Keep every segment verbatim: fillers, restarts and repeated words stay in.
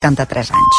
vuitanta-tres anys.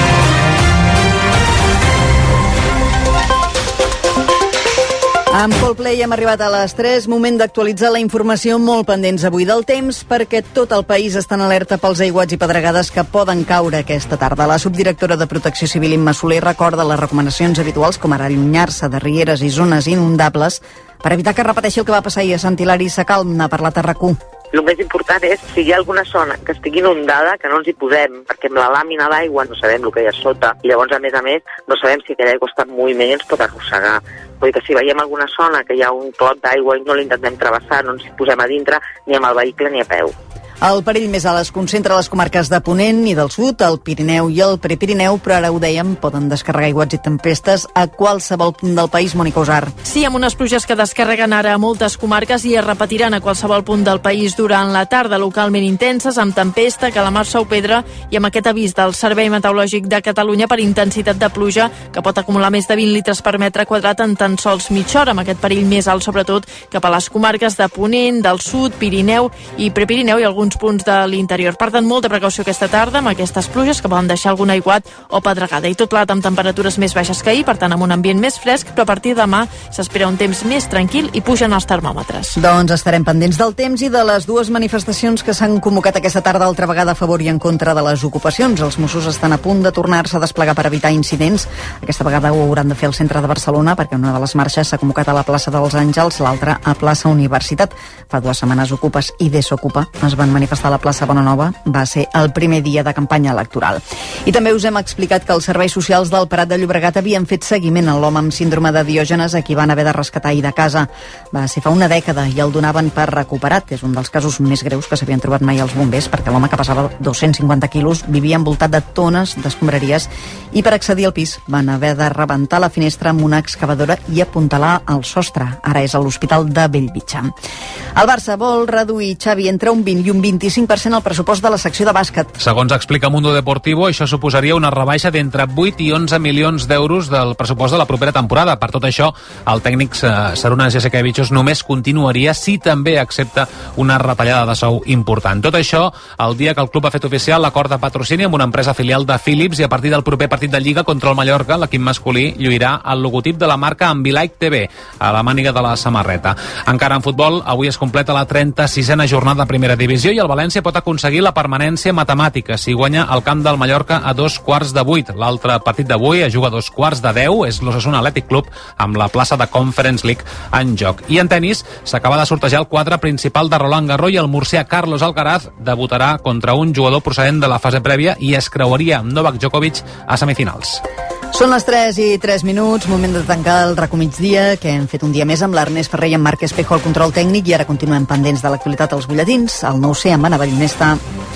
Amb Coldplay hem arribat a les tres, moment d'actualitzar la informació, molt pendents avui del temps, perquè tot el país està en alerta pels aiguats i pedregades que poden caure aquesta tarda. La subdirectora de Protecció Civil, Imma Soler, recorda les recomanacions habituals, com ara allunyar-se de rieres i zones inundables, per evitar que repeteixi el que va passar ahir a Sant Hilari Sacalm. N'ha parlat a RAC u. El més important és, si hi ha alguna zona que estigui inundada, que no ens hi posem, perquè amb la làmina d'aigua no sabem el que hi ha sota, i llavors, a més a més, no sabem si aquella aigua està en moviment i ens pot arrossegar. Vull dir que si veiem alguna zona que hi ha un clot d'aigua i no l'intentem travessar, no ens hi posem a dintre ni amb el vehicle ni a peu. El perill més alt es concentra a les comarques de Ponent i del Sud, el Pirineu i el Prepirineu, però ara ho dèiem, poden descarregar aiguats i tempestes a qualsevol punt del país. Mònica Usar. Sí, amb unes pluges que descarreguen ara a moltes comarques i es repetiran a qualsevol punt del país durant la tarda, localment intenses, amb tempesta, calamar-se o pedra, i amb aquest avís del Servei Meteorològic de Catalunya per intensitat de pluja, que pot acumular més de vint litres per metre quadrat en tan sols mitja hora, amb aquest perill més alt, sobretot, cap a les comarques de Ponent, del Sud, Pirineu i Prepirineu i alguns punts de l'interior. Per tant, molta precaució aquesta tarda amb aquestes pluges que poden deixar algun aiguat o pedregada. I tot plat amb temperatures més baixes que ahir, per tant, amb un ambient més fresc, però a partir de demà s'espera un temps més tranquil i pugen els termòmetres. Doncs estarem pendents del temps i de les dues manifestacions que s'han convocat aquesta tarda, altra vegada a favor i en contra de les ocupacions. Els Mossos estan a punt de tornar-se a desplegar per evitar incidents. Aquesta vegada ho hauran de fer al centre de Barcelona, perquè una de les marxes s'ha convocat a la plaça dels Àngels, l'altra a plaça Universitat. Fa dues setmanes Ocupes i Desocupa es van manifestar a la plaça Bonanova. Va ser el primer dia de campanya electoral. I també us hem explicat que els serveis socials del Prat de Llobregat havien fet seguiment a l'home amb síndrome de Diògenes, a qui van haver de rescatar ahir de casa. Va ser fa una dècada i el donaven per recuperat. És un dels casos més greus que s'havien trobat mai els bombers, perquè l'home, que pesava dos-cents cinquanta quilos, vivia envoltat de tones d'escombraries i per accedir al pis van haver de rebentar la finestra amb una excavadora i apuntalar el sostre. Ara és a l'Hospital de Bellvitge. El Barça vol reduir, Xavi, entre un vint i un vint-i-cinc per cent el pressupost de la secció de bàsquet. Segons explica Mundo Deportivo, això suposaria una rebaixa d'entre vuit i onze milions d'euros del pressupost de la propera temporada. Per tot això, el tècnic Sarunas Jasikevičius només continuaria si també accepta una retallada de sou important. Tot això el dia que el club ha fet oficial l'acord de patrocini amb una empresa filial de Philips, i a partir del proper partit de Lliga contra el Mallorca, l'equip masculí lluirà el logotip de la marca Ambilight T V a la màniga de la samarreta. Encara en futbol, avui es completa la trenta-sisena jornada de primera divisió i el València pot aconseguir la permanència matemàtica si guanya el camp del Mallorca a dos quarts de vuit. L'altre partit d'avui es juga a dos quarts de deu, és l'Osasuna Athletic Club amb la plaça de Conference League en joc. I en tenis s'acaba de sortejar el quadre principal de Roland Garros i el murcià Carlos Alcaraz debutarà contra un jugador procedent de la fase prèvia i es creuaria amb Novak Djokovic a semifinals. Són les tres i tres minuts, moment de tancar el RAC u Migdia, que hem fet un dia més amb l'Ernest Ferrer i en Marc Espejo al control tècnic, i ara continuem pendents de l'actualitat als butlletins. El nou C amb Anna Vallonesta.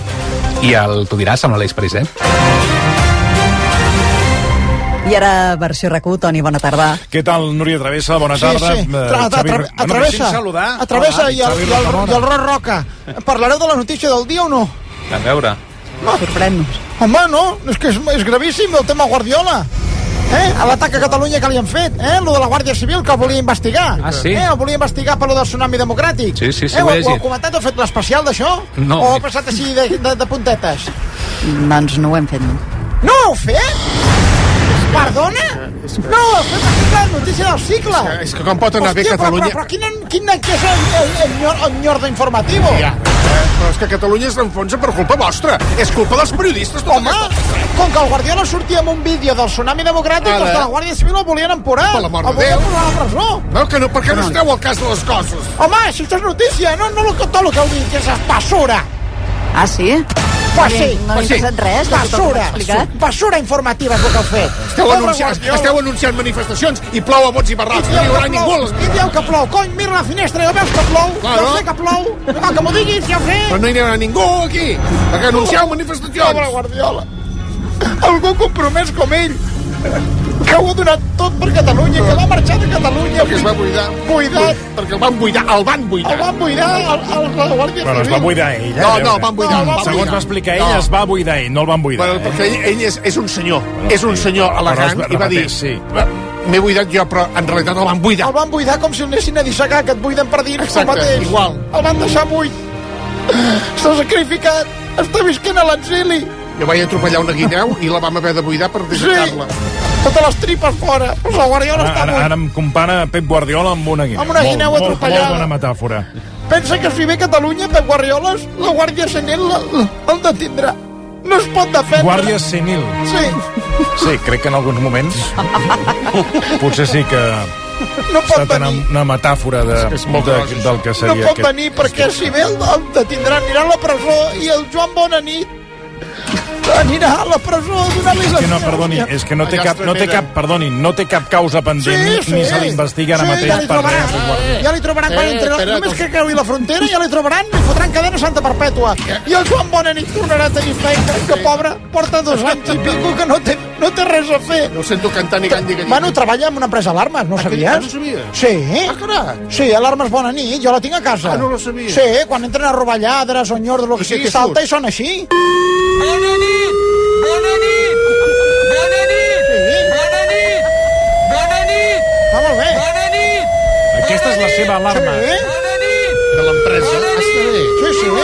I el tu diràs amb l'Aleix Parisser. I ara, versió RAC u, Toni, bona tarda. Què tal, Núria Travessa? Bona sí, tarda. Sí, sí. Uh, Xavi... Atravessa, Atravessa i el, i, el, i el Roc Roca. Parlareu de la notícia del dia o no? A veure. No. Sorprèn-nos. Home, no, és que és, és gravíssim el tema Guardiola. Eh? L'atac a Catalunya que li han fet, eh? Lo de la Guàrdia Civil, que el volia investigar. Ah, sí? Eh? El volia investigar per lo del tsunami democràtic. Sí, sí, sí, eh? ho he llegit. Ho heu comentat, heu fet l'especial d'això? No. O heu passat així de, de, de puntetes? Doncs no ho hem fet, no. No ho heu fet? Perdona? No, heu fet la notícia del cicle. És que, és que com pot anar Hòstia, bé Catalunya... Però, però, però quin, quin que és el, el, el, el nyordo informativo? Ja, eh, però és que Catalunya es enfonsa per culpa vostra. És culpa dels periodistes. Home, aquesta... com que el Guardiola sortia amb un vídeo del tsunami democràtic, els de la Guàrdia Civil el volien emporar. Per l'amor de el volien Déu. posar a la presó. No, que no, per què no esteu al cas de les coses? Home, si això és notícia, no, no tot el que heu dit, que és basura. Ah, sí? Pues sí, no pues n'he passat res, basura, basura informativa és el que heu fet. Esteu, anunciant, esteu anunciant manifestacions i plou a bots i barrals, no hi haurà ningú a les... I dieu que plou, cony, mira la finestra, ja veus que plou, claro. Ja sé que plou, no, que m'ho diguis, ja ho sé. Però no hi haurà ningú aquí, perquè anuncieu manifestacions. Pobre Guardiola, algú compromès com ell, que ho ha donat tot per Catalunya, que va marxar de Catalunya. Perquè es va buidar. Buidat. Perquè el van buidar, el van buidar. El van buidar, el, el, la Guàrdia Civil. Però es va buidar ell, eh? No, no, el van buidar. No, el van Segons buidar. va explicar ell, no. es va buidar ell, no el van buidar. Bueno, perquè ell, ell és, és un senyor, bueno, és un senyor sí. elegant i va dir... Sí. M'he buidat jo, però en realitat el van buidar. El van buidar com si el anessin a dissecar, que et buiden per dins. Exacte, el mateix. igual. El van deixar buit. S'ha sacrificat. Està visquent a l'exili. Jo vaig atropellar una guineu i la vam haver de buidar per dissecar-la. Sí, totes les tripes fora. Pues la Guardiola Ara, està ara, buit. ara em compara Pep Guardiola amb una guineu. Amb una guineu molt, atropellada. Molt bona metàfora. Pensa que si ve Catalunya, Pep Guardiola, la Guàrdia Civil el detindrà. No es pot defendre. Guàrdia Senil. Sí. Sí, crec que en alguns moments potser sí que no pot una, una metàfora de, és que és de, del que seria no pot aquest. venir perquè si ve el, el detindrà, anirà a la presó i el Joan Bonanit anirà a la presó donant-li És que no, perdoni, és que no té cap, no té cap, perdoni, no té cap causa pendent, Sí, sí. ni se l'investiga ara Sí, mateix ja li per trobaran. res. Ja li trobaran quan Eh, entre... espera, Només com- que creui la frontera ja li trobaran i fotran cadena santa perpètua. I el Joan Bonanit tornarà a tenir feina, que pobre porta dos anys i pico que no té, no té res a fer. No sento cantar ni gall ni gallina. Bueno, treballa en una empresa d'alarmes, no Ah, que- sabies? ah, no sabia? Sí. Ah, carai. Sí, alarmes bona nit, jo la tinc a casa. Ah, no la sabia. Sí, quan entren a robar lladres o enyordos, el que I sé sigui, què salta surt. i sona així. Bona nit! Bona nit! Bona nit! Sí. Bona nit! Bona nit! Va molt bé. Bona nit! Aquesta és la seva alarma. Sí, Bona nit! De l'empresa. Bona nit! Està bé. sí, sí.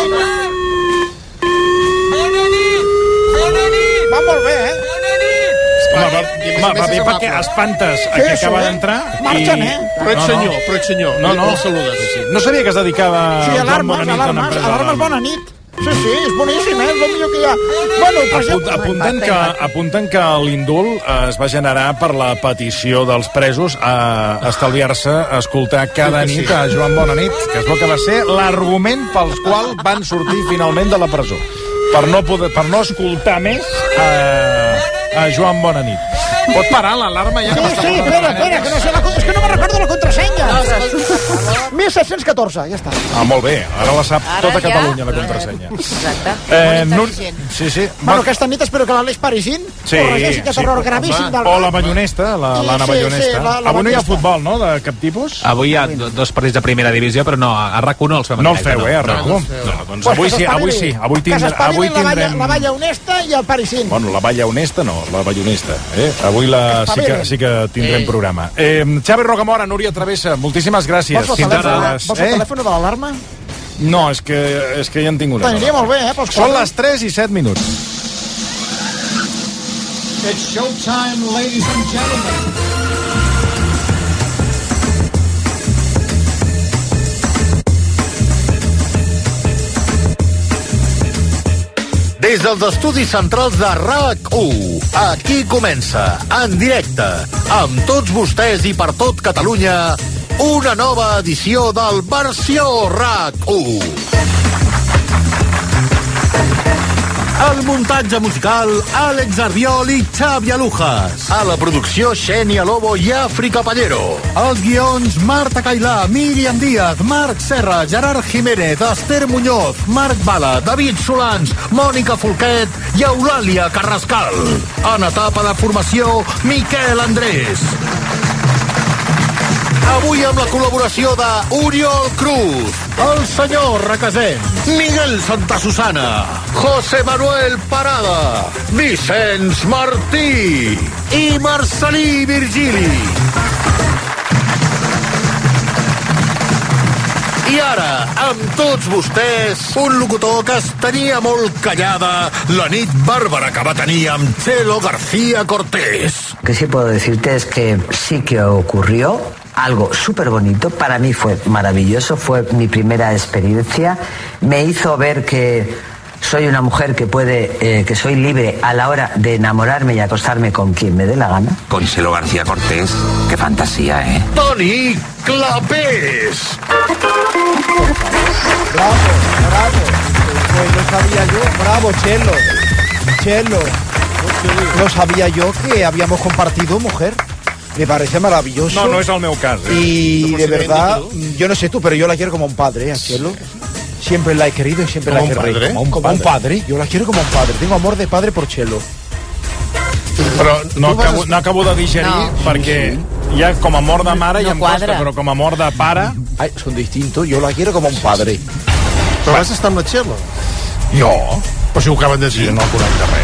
Bona nit! Bona nit! Va molt bé, eh? Bona nit! Home, va, I a més home, a més va bé és perquè amable. espantes a Sí, qui sí, acaba eh? d'entrar. Marxen, eh? Però ets senyor, però ets senyor. No, no. El saludes. No sabia que es dedicava Sí, al Joan alarmes, Bonanit a una alarmes, empresa alarmes d'alarma. bona nit. Sí, sí, és boníssim, eh? És el millor que hi ha. Bueno, per Apunt, exemple... apunten, que, apunten que l'indult eh, es va generar per la petició dels presos a estalviar-se a escoltar cada Sí que sí. nit a Joan Bonanit, que es veu que va ser l'argument pels qual van sortir finalment de la presó. Per no, poder, per no escoltar més a, a Joan Bonanit. Pot parar l'alarma ja? Sí, que m'està sí, posant espera, la espera, que no sé la... És que no me'n recordo la contrasenya. mil set-cents catorze, ja està. Ah, molt bé, ara la sap Ara tota ja. Catalunya, la contrasenya. Exacte. Eh, Molt no, intel·ligent. sí, sí. Bueno, aquesta nit espero que l'Aleix Parisín Sí, corregeixi aquest sí, error home, gravíssim del... O la ballonesta, la- Sí, l'Anna sí, Ballonesta. sí, la- la Avui no hi ha Ballonesta. futbol, no?, de cap tipus? Avui hi ha do- dos partits de primera divisió, però no, a RAC u no els fem en No els directe, feu, eh, a no. RAC u? No. No, doncs Pues avui que sí, avui sí. s'espavilin. Avui, Que tindre, s'espavilin avui la, valla, tindrem... la valla honesta i el Parisín. Bueno, la valla honesta no, la ballonesta. Eh? Avui la, sí, que, espavilin. sí que tindrem programa. Eh, Xavi Rocamora, Núria Travessa, moltíssimes gràcies. Vols el Fins telèfon, ara. vols el telèfon de l'alarma? No, és que, és que ja en tinc una. T'aniria molt bé, eh? Pels Són quatre. les tres i set minuts. It's showtime, ladies and gentlemen. Des dels estudis centrals de RAC u, aquí comença, en directe, amb tots vostès i per tot Catalunya, una nova edició del Versió RAC u. El muntatge musical, Àlex Arbiol i Xavi Alujas. A la producció, Xènia Lobo i Àfrica Pallero. Els guions, Marta Cailà, Míriam Díaz, Marc Serra, Gerard Jiménez, Esther Muñoz, Marc Bala, David Solans, Mònica Folquet i Eulàlia Carrascal. En etapa de formació, Miquel Andrés. Avui amb la col·laboració de Oriol Cruz, el senyor Requesens, Miguel Santasusana, José Manuel Parada, Vicenç Martí i Marcelí Virgili. I ara, amb tots vostès, un locutor que es tenia molt callada la nit bàrbara que va tenir amb Chelo García Cortés. Lo que sí puedo decirte es que sí que ocurrió algo súper bonito. Para mí fue maravilloso, fue mi primera experiencia. Me hizo ver que soy una mujer que puede, eh, que soy libre a la hora de enamorarme y acostarme con quien me dé la gana. Con Chelo García Cortés, qué fantasía, ¿eh? Toni Clapés. Bravo, bravo. Pues no sabía yo, bravo, Chelo. Chelo. No sabía yo que habíamos compartido mujer. Me parece maravilloso. No, no és el meu cas. Eh? Y de verdad, yo no sé tú, pero yo la quiero como un padre, a Chelo. Siempre la he querido y siempre la ¿Como un querré. padre? Como un, como un padre. Yo la quiero como un padre. Tengo amor de padre por Chelo. Però no Tu vas acabo, a- no acabo de digerir No. perquè ja com a mort de mare ja No em costa, quadra. però com a mort de pare... Ay, son distintos. Yo la quiero como un padre. Però vas estar amb la Txela? Jo? Però si ho acaben de dir. Sí, no conec de res.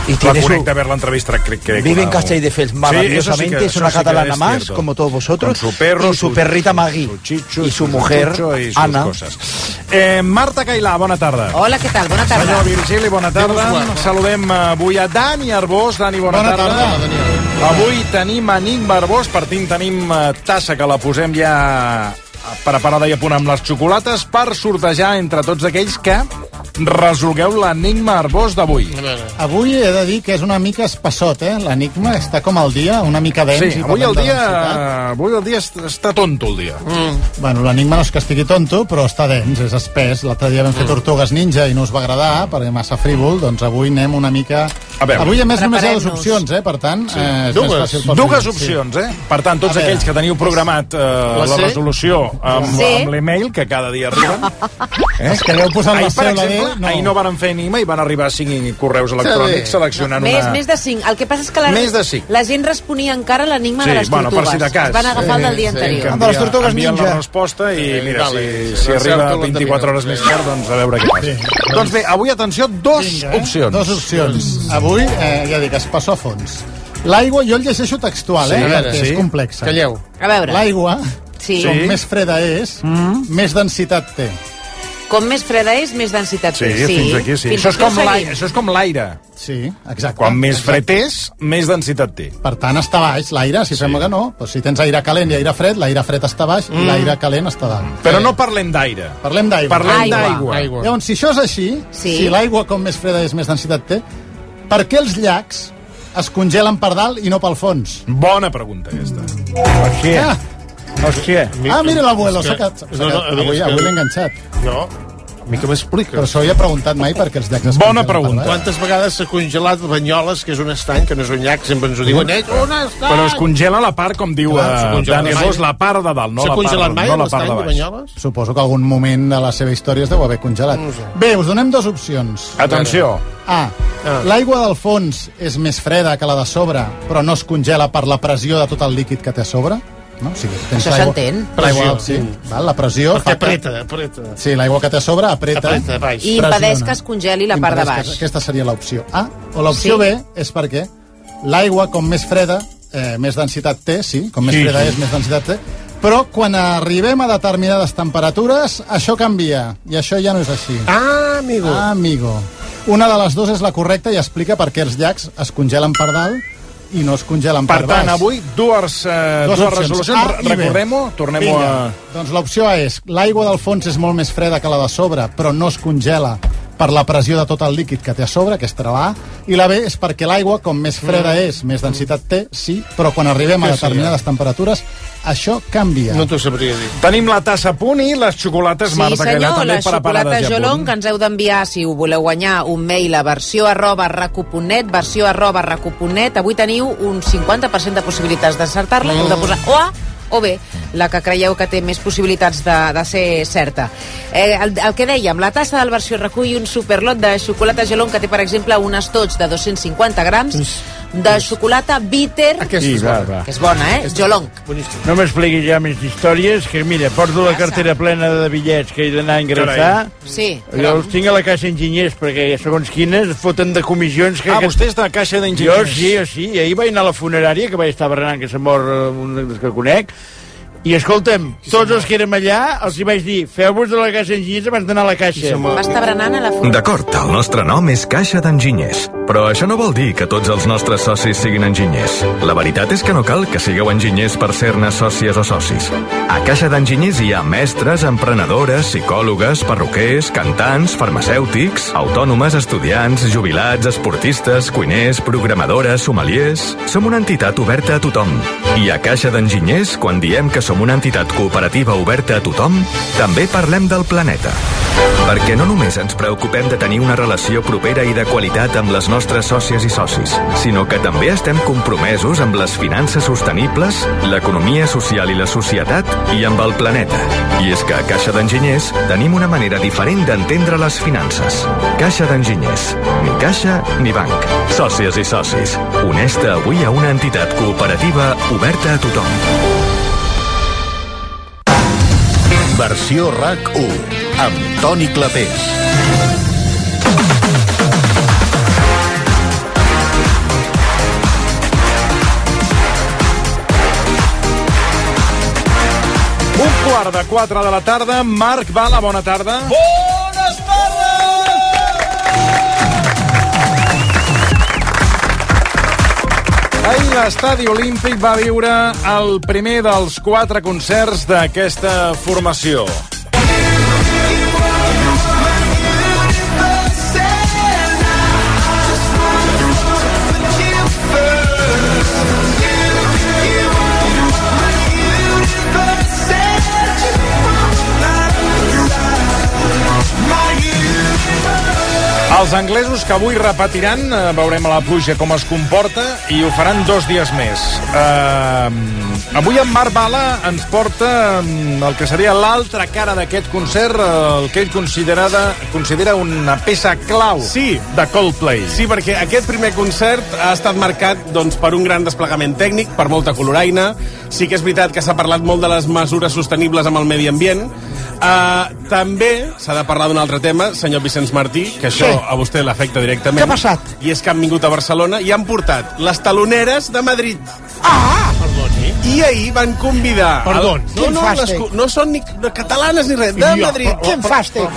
Y la tiene conecta su- a ver la entrevista. Crec, crec, Vive en claro. Castelldefels Sí, maravillosamente, eso sí que- es una eso sí que catalana es más, cierto. como todos vosotros, Con su perro, y su, perrita Maggie, chicho, y su su mujer, chucho y sus Ana. coses. Eh, Marta Cailà, bona tarda. Hola, què tal? Bona tarda. Senyor Virgili, bona tarda. Saludem avui a Dani Arbós. Dani, bona, Bona tarda. tarda, Daniel. Avui tenim Enigma Arbós, per tant tenim eh, tassa que la posem ja preparada i a punt amb les xocolates per sortejar entre tots aquells que resolgueu l'Enigma Arbós d'avui. Avui he de dir que és una mica espassot, eh? L'enigma està com el dia, una mica dens. Sí, i avui parlem el de dia, densitat. avui el dia est- està tonto, el dia. Mm. Bueno, l'enigma no és que estigui tonto, però està dens, és espès. L'altre dia vam fer Tortugues Ninja i no us va agradar, perquè massa frívol, doncs avui anem una mica... A veure. Avui a més només hi ha dues Preparem-nos. opcions, eh? Per tant, Sí. eh, és Dues, més fàcil pels dues oients, opcions, eh? Per tant, tots A veure. aquells que teniu programat eh, la, La C? resolució amb, Sí. amb l'email, que cada dia arriben... Eh? És que l'heu posat ahir, la per C o la D, exemple, no. ahir no varen fer enigma i van arribar cinc correus electrònics seleccionant Més, una... més de cinc. El que passa és que la, Més de cinc. la gent responia encara l'enigma Sí, de les bueno, tortugues. per si de cas. Es van agafar el del dia Sí, anterior. que de les envia- Tortugues envien Ninja. la resposta i Eh, mira, vale, si, si arriba encerto vint-i-quatre hores més tard, doncs a veure què passa. Sí. Doncs bé, avui, atenció, dos Vinga, eh? opcions. Dos opcions. Avui, eh, ja dic, es passa a fons. L'aigua, jo el llegeixo textual, Sí, eh? a veure, Perquè sí. és complexa. Calleu. A veure, L'aigua, Sí. com Sí. més freda és, Mm. més densitat té. com més freda és, més densitat Sí, té. fins aquí sí. Fins Això és aquí ho com l'aire. seguim. Això és com l'aire. Sí, exacte. Quan més exacte. fred és, més densitat té. Per tant, està baix l'aire, si fem que no. Doncs si tens aire calent i aire fred, l'aire fred està baix i l'aire calent està dalt. Però no parlem d'aire. Parlem d'aigua. Parlem Aigua. d'aigua. Aigua. Llavors, si això és així, Sí. si l'aigua com més freda és, més densitat té, per què els llacs es congelen per dalt i no pel fons? Bona pregunta, aquesta. Ah, Hòstia. ah mira l'abuelo, És s'ha que- quedat... s'ha no, no, quedat- Avui, és que- avui l'he enganxat. No, a mi que m'expliques. Però això ho he preguntat mai perquè els llacs es Bona congelen per pregunta. dalt. Quantes vegades s'ha congelat Banyoles, que és un estany, que no és un llac, sempre ens ho diuen ells, un estany! Però es congela la part, com diu Clar, s'ha eh, congelat Dani mai. Ros, la part de dalt, no S'ha la part, congelat mai no la part l'estany de de baix. Banyoles? Suposo que algun moment de la seva història es deu haver congelat. No ho sé. Bé, us donem dues opcions. Atenció. A. Ah. L'aigua del fons és més freda que la de sobre, però no es congela per la pressió de tot el líquid que té a sobre? No? O sigui, tens Això l'aigua- s'entén. L'aigua, Pressió. sí. Val? La pressió Perquè fa que... apreta, apreta. Sí, l'aigua que té a sobre apreta. Apreta, baix. I impedeix pressiona. que es congeli la part de Impedeix que- baix. Aquesta seria l'opció A. O l'opció Sí. B és perquè l'aigua, com més freda, eh, més densitat té, sí, com més Sí, freda sí. és, més densitat té, però quan arribem a determinades temperatures, això canvia, i això ja no és així. Ah, amigo. Ah, amigo. Una de les dues és la correcta i explica per què els llacs es congelen per dalt i no es congelen per, Per baix. tant, avui dues, eh, Dues dues opcions, resolucions. A i B. Recordem-ho, tornem-ho Vinga. a... Doncs l'opció A és l'aigua del fons és molt més freda que la de sobre, però no es congela per la pressió de tot el líquid que té a sobre, aquesta era la A, i la B és perquè l'aigua, com més freda Mm. és, més densitat té, sí, però quan arribem a Què determinades temperatures, això canvia. No t'ho sabria dir. Tenim la tassa a punt i les xocolates, Sí, Marta Cailà, senyor, també la xocolata preparades ja a Jolong, punt. que ens heu d'enviar, si ho voleu guanyar, un mail a versió arroba racu.net, versió arroba racu.net. Avui teniu un cinquanta per cent de possibilitats d'encertar-la, heu de posar o A o B, la que creieu que té més possibilitats de, de ser certa. Eh, el, el que dèiem, la tassa del versió recull un superlot de xocolata Gelon que té, per exemple, un estoig de dos-cents cinquanta grams de xocolata bitter, Aquesta Sí, és va, bona. va. que és bona, eh? Jolong. Boníssim. No m'expliquis ja més històries, que mira, porto la cartera plena de bitllets que he d'anar a ingressar. Sí, Jo però... els tinc a la caixa enginyers, perquè segons quines foten de comissions que... Ah, que... vostè és de caixa Jo d'enginyers. sí, jo sí, i ahir vaig anar a la funerària, que vaig estar berenant, que se mor eh, un dels que conec, i escolta'm, tots els que érem allà, els hi vaig dir, feu-vos de la caixa d'enginyers abans d'anar a la caixa. Va estar berenant a la funerària. D'acord, el nostre nom és Caixa d'Enginyers, però això no vol dir que tots els nostres socis siguin enginyers. La veritat és que no cal que sigueu enginyers per ser-ne sòcies o socis. A Caixa d'Enginyers hi ha mestres, emprenedores, psicòlogues, perruquers, cantants, farmacèutics, autònomes, estudiants, jubilats, esportistes, cuiners, programadores, sommeliers... Som una entitat oberta a tothom. I a Caixa d'Enginyers, quan diem que som una entitat cooperativa oberta a tothom, també parlem del planeta. Perquè no només ens preocupem de tenir una relació propera i de qualitat amb les nostres sòcies i socis, sinó que també estem compromesos amb les finances sostenibles, l'economia social i la societat i amb el planeta. I és que a Caixa d'Enginyers tenim una manera diferent d'entendre les finances. Caixa d'Enginyers. Ni caixa ni banc. Sòcies i socis. Honesta avui a una entitat cooperativa oberta a tothom. Versió RAC u, amb Toni Clapés. quart de quatre de la tarda. Marc Bala, bona tarda. Bones tardes! Ahir l'Estadi Olímpic va viure el primer dels quatre concerts d'aquesta formació. Els anglesos, que avui repetiran, eh, veurem a la pluja com es comporta, i ho faran dos dies més. Eh, avui en Marc Bala ens porta el que seria l'altra cara d'aquest concert, el que ell considerada, considera una peça clau sí. de Coldplay. Sí, perquè aquest primer concert ha estat marcat doncs, per un gran desplegament tècnic, per molta coloraina. Sí que és veritat que s'ha parlat molt de les mesures sostenibles amb el medi ambient. Uh, també s'ha de parlar d'un altre tema, senyor Vicenç Martí, que això sí. a vostè l'afecta directament. Què ha passat? I és que han vingut a Barcelona i han portat les taloneres de Madrid. Ah! Perdoni. I ahir van convidar... Perdó, el... no, no, les, no són ni catalanes ni res, de Madrid. Què em fas, te?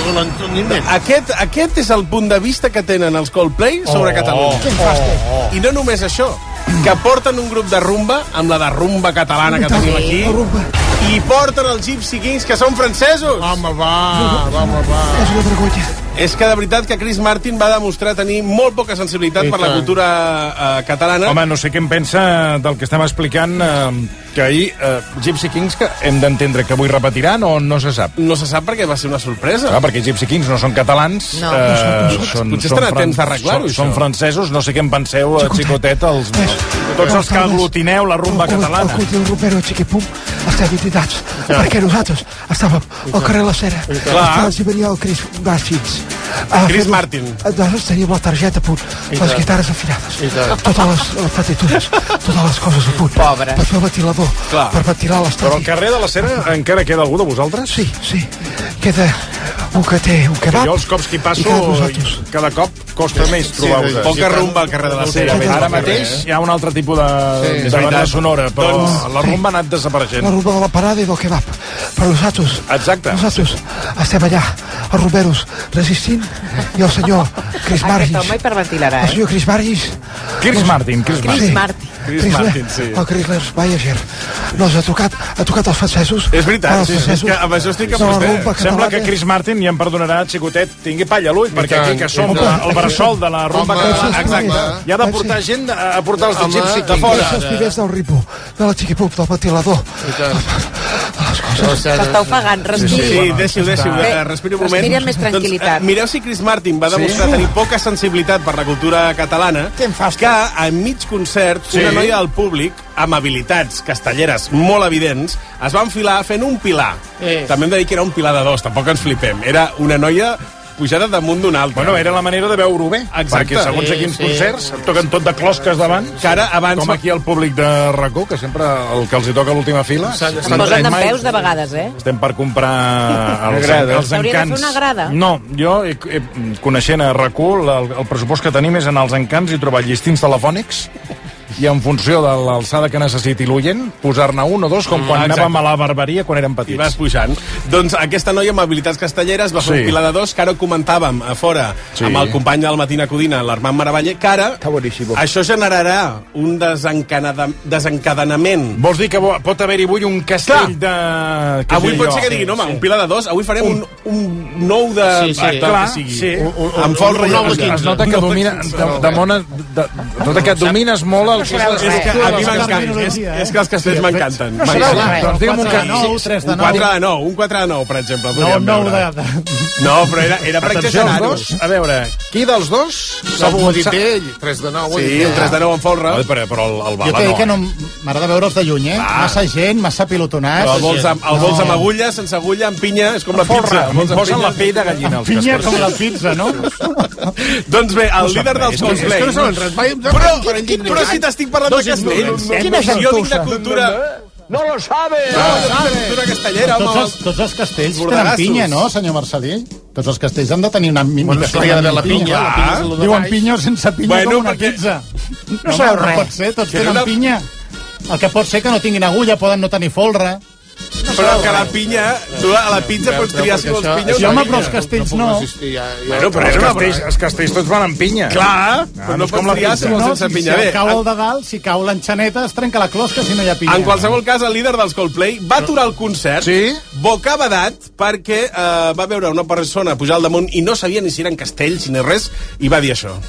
Aquest, aquest és el punt de vista que tenen els Coldplay sobre oh, Catalunya. Què em fas, te? Oh. I no només això, que porten un grup de rumba, amb la de rumba catalana que tenim aquí, i porten els Gypsy Kings, que són francesos. Home, va, va, va, va. És una vergonya. És que de veritat que Chris Martin va demostrar tenir molt poca sensibilitat per la cultura uh, catalana. Home, no sé què em pensa del que estem explicant, uh, que ahir uh, Gypsy Kings, que hem d'entendre que avui repetiran o no se sap? No se sap perquè va ser una sorpresa. Ah, perquè Gypsy Kings no són catalans. No, uh, no són, no són. són Potser estan a temps d'arreglar-ho, això. Són francesos, no sé què en penseu, Xicotet, els, tots els que aglutineu la rumba catalana. El cultiu rompero, Xiquipum, estem identitats, perquè nosaltres estàvem al carrer La Cera, estàvem si venia el Chris Martins. Chris Martin. Nosaltres teníem la targeta a punt, les guitarres afinades, totes les, les partitures, totes les coses a punt. Pobre. Per fer el ventilador, Clar. per ventilar l'estadi. Però al carrer de la Cera encara queda algú de vosaltres? Sí, sí. Queda un que té un kebab. Jo els cops que hi passo, cada cop costa més trobar-vos. Sí, poca rumba al carrer de la Cera. Ara mateix hi ha un altre tipus de, sí, de banda sonora, però doncs, la rumba ha anat desapareixent. La rumba de la parada i del kebab. Però nosaltres, Exacte. nosaltres estem allà, els rumberos, resistint, i el senyor Chris Martin. Aquest home hiperventilarà, El eh? senyor Chris Martin. Chris Martin, Chris Chris Martin. Martin. Chris Martin, sí. El Chrysler Voyager. No, ha tocat, ha tocat els francesos. És veritat, els sí, francesos, és que amb això estic amb de la vostè. rumba Sembla catalana. que Chris Martin, i em perdonarà, Xicotet, tingui palla a l'ull, perquè tant, aquí que som i la, tant. el bressol de la rumba Home, catalana, exacte. i ha de portar gent a a portar els de Home, Gypsy de Kings. fora. Els pibers del Ripo, de la Xiquipup, del ventilador. S'està ofegant, respiri. Sí, deixi-ho, deixi-ho, Bé, eh, respiri un moment. respiri amb més tranquil·litat. Doncs, eh, mireu si Chris Martin va demostrar Sí? tenir poca sensibilitat per la cultura catalana, Què em fas, que a mig concert, Sí. una noia del públic, amb habilitats castelleres molt evidents, es va enfilar fent un pilar. Eh. També hem de dir que era un pilar de dos, tampoc ens flipem. Era una noia pujada damunt d'un altre. Bueno, era la manera de veure-ho bé, Exacte. perquè segons a quins Sí, sí. concerts et toquen tot de closques davant, Que ara abans... com aquí al públic de RAC1, que sempre el que els hi toca a l'última fila. S'han- Es posen d'en peus de vegades, eh? Estem per comprar els, grada. els S'hauria de fer encants. una grada. No, jo, he, he, coneixent a RAC1, el, el pressupost que tenim és anar als encants i trobar llistins telefònics i en funció de l'alçada que necessiti l'oient, posar-ne un o dos, com quan Mm, exacte. anàvem a la barberia quan érem I petits. vas pujant. Doncs aquesta noia amb habilitats castelleres va fer Sí. un pilar de dos, que ara ho comentàvem a fora Sí. amb el company del Matina Codina, l'Armand Maravalle, que ara Està boníssim. això generarà un desencanada- desencadenament. Vols dir que bo- pot haver-hi avui un castell de... què Avui sé pot jo? ser que diguin, home, un pilar de dos, avui farem un, un nou de... Sí, sí. de- Clar, que sigui. sí. Un, un, amb folre un nou de i- quinze. Es nota que, domina, de, de mona, de, de, nota que domines molt el que és És que l'estructura a mi dels m'encanta, és, és que els castells m'encanten. No serà M'encanten. res. Doncs digue'm un quatre de ca- nou, tres de Un nou. quatre de nou, un quatre de nou, per exemple. No, podríem nou de... veure. No, però era, era per Atenció, els exagerar-ho. dos, a veure, qui dels dos... S'ha ho ha dit ell, tres de nou. ho ha dit Sí, ell. un tres de nou en folre. Oi, però, però el, el Jo Bala t'he dit no. que no m'agrada veure'ls de lluny, eh? Massa gent, massa pilotonats. Però el vols amb, el vols amb agulla, sense agulla, amb pinya, és com la pizza. Em posen la pell de gallina, els Pinya castors. com la pizza, no? Doncs bé, el líder dels És que Coldplay... no saben res. Mai- Però, per enllunyar. però si t'estic parlant de castells. Quina Jo vinc de gentussa. cultura... No lo sabe. No, jo vinc de cultura castellera, Tots home. els, tots els castells tenen bordegassos. pinya, no, senyor Marcelí? Tots els castells han de tenir una mi- Bueno, és que hi ha d'haver la pinya. La pinya és el de Diuen baix. pinya o sense pinya, Bueno, com una perquè- pizza. No, sabeu no res. pot ser, tots Que tenen una- pinya. El que pot ser que no tinguin agulla, poden no tenir folre. Però que la pinya, tu a la pizza pots triar si vols pinya o Sí, no home, pinya. però els castells no. Bueno, però els castells, els castells tots van amb pinya. Clar, però no és com pots la triar pizza. si vols No, sense si, pinya. si Bé, cau el de dalt, si cau l'enxaneta, es trenca la closca si no hi ha pinya. en qualsevol cas, el líder dels Coldplay va aturar el concert Sí? bocabadat perquè eh, va veure una persona pujar al damunt i no sabia ni si eren castells ni res, i va dir això.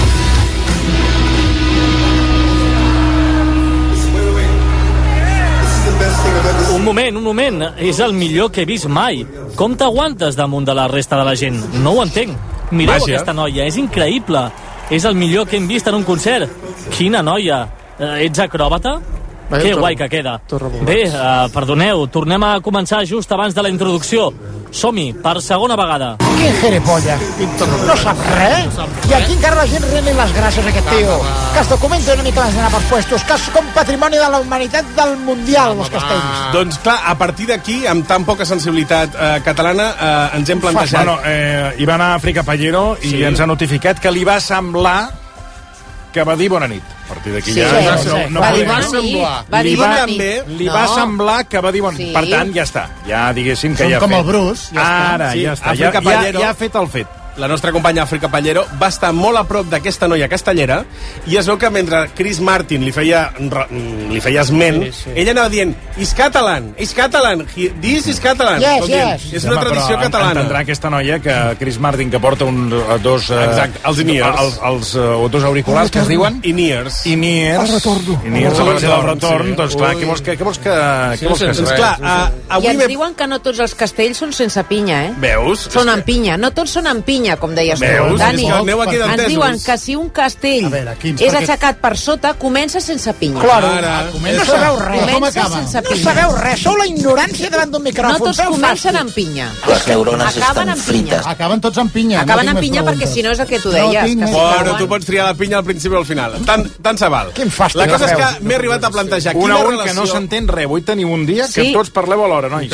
Un moment, un moment. És el millor que he vist mai. Com t'aguantes damunt de la resta de la gent? No ho entenc. Mireu Vaja. aquesta noia, és increïble. És el millor que hem vist en un concert. Quina noia. Eh, ets acròbata? Vaja, Que torre- guai que queda. torre volants. Bé, uh, perdoneu, tornem a començar just abans de la introducció. Som-hi, per segona vegada. Quin geripolla. No sap res. I aquí encara la gent remi les gràcies a aquest tio. Que es documenti una mica abans d'anar pels puestos. Que és com patrimoni de la humanitat del Mundial, els castells. Doncs clar, a partir d'aquí, amb tan poca sensibilitat eh, catalana, eh, ens hem plantejat... Bueno, eh, hi va anar Àfrica Pallero i Sí. ens ha notificat que li va semblar que va dir bona nit. A partir d'aquí Sí, ja... sí, no, sí. no Va dir podem- bona nit. Va Li dir va, bona nit. li No. va semblar que va dir bona nit. Sí. Per tant, ja està. Ja diguéssim que Som ja ha com fet. el Bruce, ja està. Ara, Sí, ja està. Àfrica Ja, ja, Pallero. ja ha fet el fet. La nostra companya Àfrica Pallero va estar molt a prop d'aquesta noia castellera i es veu que mentre Chris Martin li feia, li feia esment, Sí, sí. ella anava dient is catalan, is catalan, he- this is catalan. Yes, Com dient, yes. És una Home, tradició però catalana. Entendrà aquesta noia que Chris Martin, que porta un, dos... eh, Exacte, els in-ears. Els, els, uh, dos auriculars que es diuen... In-ears. In-ears. El retorno. In-ears, El el retorn. retorn, Sí. Doncs clar, Ui. què vols que... Què vols que, Sí, què vols no que sé Doncs res. clar, a, I avui ens m'he... diuen que no tots els castells són sense pinya, eh? Veus? Són És amb pinya. No tots són amb pinya, com deies tu. Veus? Dani, És que aneu aquí ens d'entesos. diuen que si un castell A veure, quins, és perquè- aixecat per sota, comença sense pinya. Claro. Ara, No sabeu res. Com Comença acaba? sense No pinya. sabeu res. Sou la ignorància davant d'un No micròfon. tots Feu comencen fàstic. amb pinya. Les neurones Acaben estan amb pinya. frites. Acaben tots amb pinya. Acaben no tinc amb més pinya perquè preguntes. si no és el que tu No deies. tinc que més si Bueno, cauen- tu pots triar la pinya al principi o al final. Tant, tant se val. Quin fàstic, La cosa és Arreu. que m'he arribat a plantejar Un quina a un relació... que no s'entén res. Avui teniu un dia que Sí. tots parleu alhora, nois.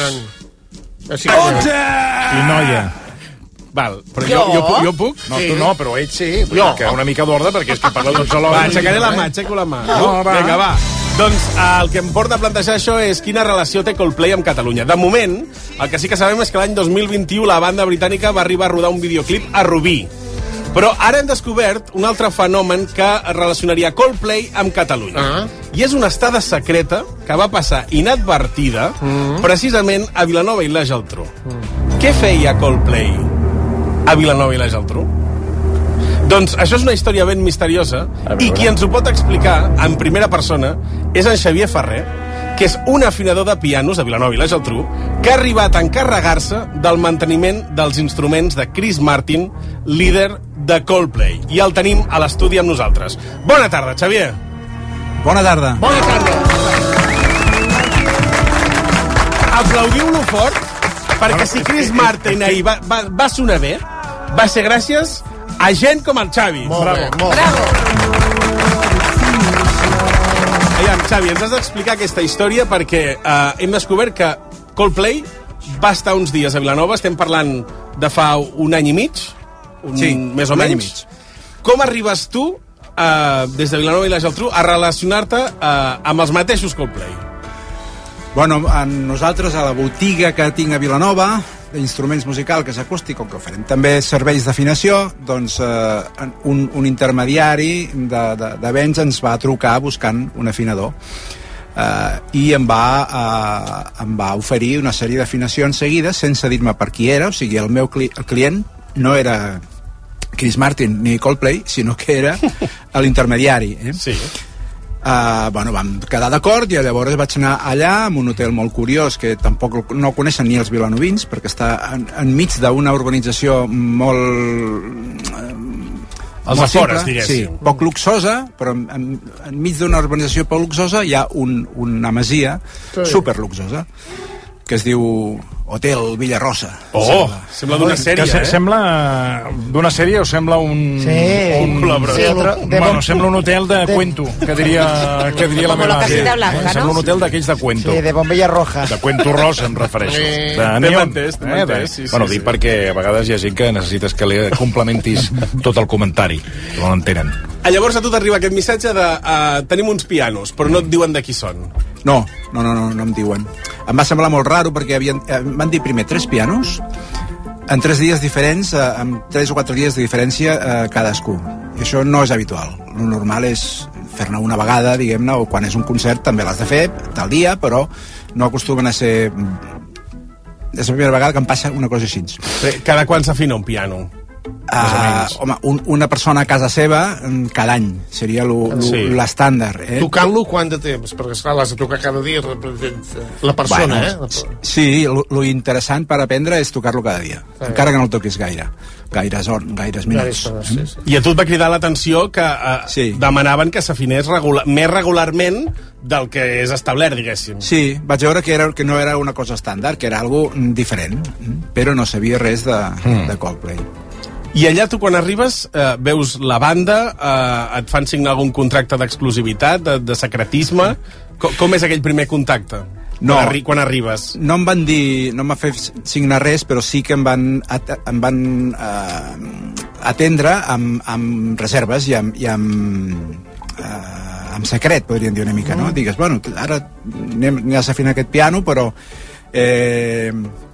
Així I noia. Val, però jo, jo, puc- jo puc? No, tu no, però ell sí. Jo. Que una mica d'ordre, perquè és que parleu tots alhora. Va, aixecaré la mà, aixeco la mà. No, va. Vinga, va. Doncs eh, el que em porta a plantejar això és quina relació té Coldplay amb Catalunya. De moment, el que sí que sabem és que l'any dos mil vint-i-u la banda britànica va arribar a rodar un videoclip a Rubí. Però ara hem descobert un altre fenomen que relacionaria Coldplay amb Catalunya. Ah. I és una estada secreta que va passar inadvertida Mm. precisament a Vilanova i la Geltrú. Què feia Coldplay a Vilanova i la Geltrú? Doncs això és una història ben misteriosa i qui ens ho pot explicar en primera persona és en Xavier Ferrer, que és un afinador de pianos de Vilanova i la Geltrú, que ha arribat a encarregar-se del manteniment dels instruments de Chris Martin, líder de Coldplay. I el tenim a l'estudi amb nosaltres. Bona tarda, Xavier. Bona tarda. Bona tarda. Aplaudiu-lo fort, perquè si Chris Martin ahir va, va, va sonar bé, va ser gràcies a gent com el Xavi. Molt bé, molt bé. Bravo. Aviam, Xavi, ens has d'explicar aquesta història perquè eh, hem descobert que Coldplay va estar uns dies a Vilanova, estem parlant de fa un any i mig, un, Sí, més o un any i menys. Com arribes tu, eh, des de Vilanova i la Geltrú, a relacionar-te eh, amb els mateixos Coldplay? Bueno, a nosaltres, a la botiga que tinc a Vilanova, d'instruments musicals, que és acústic, com que oferim també serveis d'afinació, doncs eh, un, un intermediari de, de, de béns ens va trucar buscant un afinador. Uh, i em va, uh, em va oferir una sèrie d'afinacions seguides sense dir-me per qui era, o sigui, el meu cli el client no era Chris Martin ni Coldplay, sinó que era l'intermediari. Eh? Sí. Uh, bueno, vam quedar d'acord i llavors vaig anar allà amb un hotel molt curiós que tampoc no coneixen ni els vilanovins perquè està en, enmig d'una urbanització molt eh, Els molt afores, simple, diguéssim. sí, poc luxosa, però en, en, enmig d'una urbanització poc luxosa hi ha un, una masia Sí. superluxosa que es diu Hotel Villarrosa. Oh, sembla, sembla d'una sèrie, que se, eh? Sembla d'una sèrie o sembla un... Sí. un, un sí, un de bueno, bon... sembla un hotel de, de cuento, que diria, que diria la Com meva la Casita àvia. Blanca, no? Sembla un hotel d'aquells de cuento. Sí, de Bombella Roja. De cuento rosa, em refereixo. Sí. De T'hem neon. entès, t'hem Eh, entès, de- sí, sí, bueno, sí. dic perquè a vegades hi ha gent que necessites que li complementis tot el comentari, que no l'entenen. Ah, llavors a tu t'arriba aquest missatge de uh, tenim uns pianos, però no et diuen de qui són. No, no, no, no, no em diuen. Em va semblar molt raro perquè havien, eh, em van dir primer tres pianos en tres dies diferents, eh, amb tres o quatre dies de diferència eh, cadascú. I això no és habitual. El normal és fer-ne una vegada, diguem-ne, o quan és un concert també l'has de fer tal dia, però no acostumen a ser... És la primera vegada que em passa una cosa així. Cada quan s'afina un piano? Uh, home, un, una persona a casa seva mm, cada any seria Sí. l'estàndard, eh? Tocant-lo quant de temps? Perquè, esclar, l'has de tocar cada dia, representa la persona, Bueno, eh? Sí, lo, lo interessant per aprendre és tocar-lo cada dia, Sí. encara que no el toquis gaire, gaires, hor, gaires minuts. Gaires hores, sí, sí. I a tu et va cridar l'atenció que uh, sí. demanaven que s'afinés regular, més regularment del que és establert, diguéssim. Sí, vaig veure que, era, que no era una cosa estàndard, que era algo mm, diferent, mm, però no sabia res de, mm. de Coldplay. I allà tu quan arribes eh, veus la banda, eh, et fan signar algun contracte d'exclusivitat, de, de secretisme. Com, com és aquell primer contacte? No, quan, arri quan arribes? No em van dir, no em va fer signar res, però sí que em van, at em van eh, atendre amb, amb reserves i amb, i amb, eh, amb secret, podríem dir una mica, no? Digues, bueno, ara anem, anem a afinar aquest piano, però eh,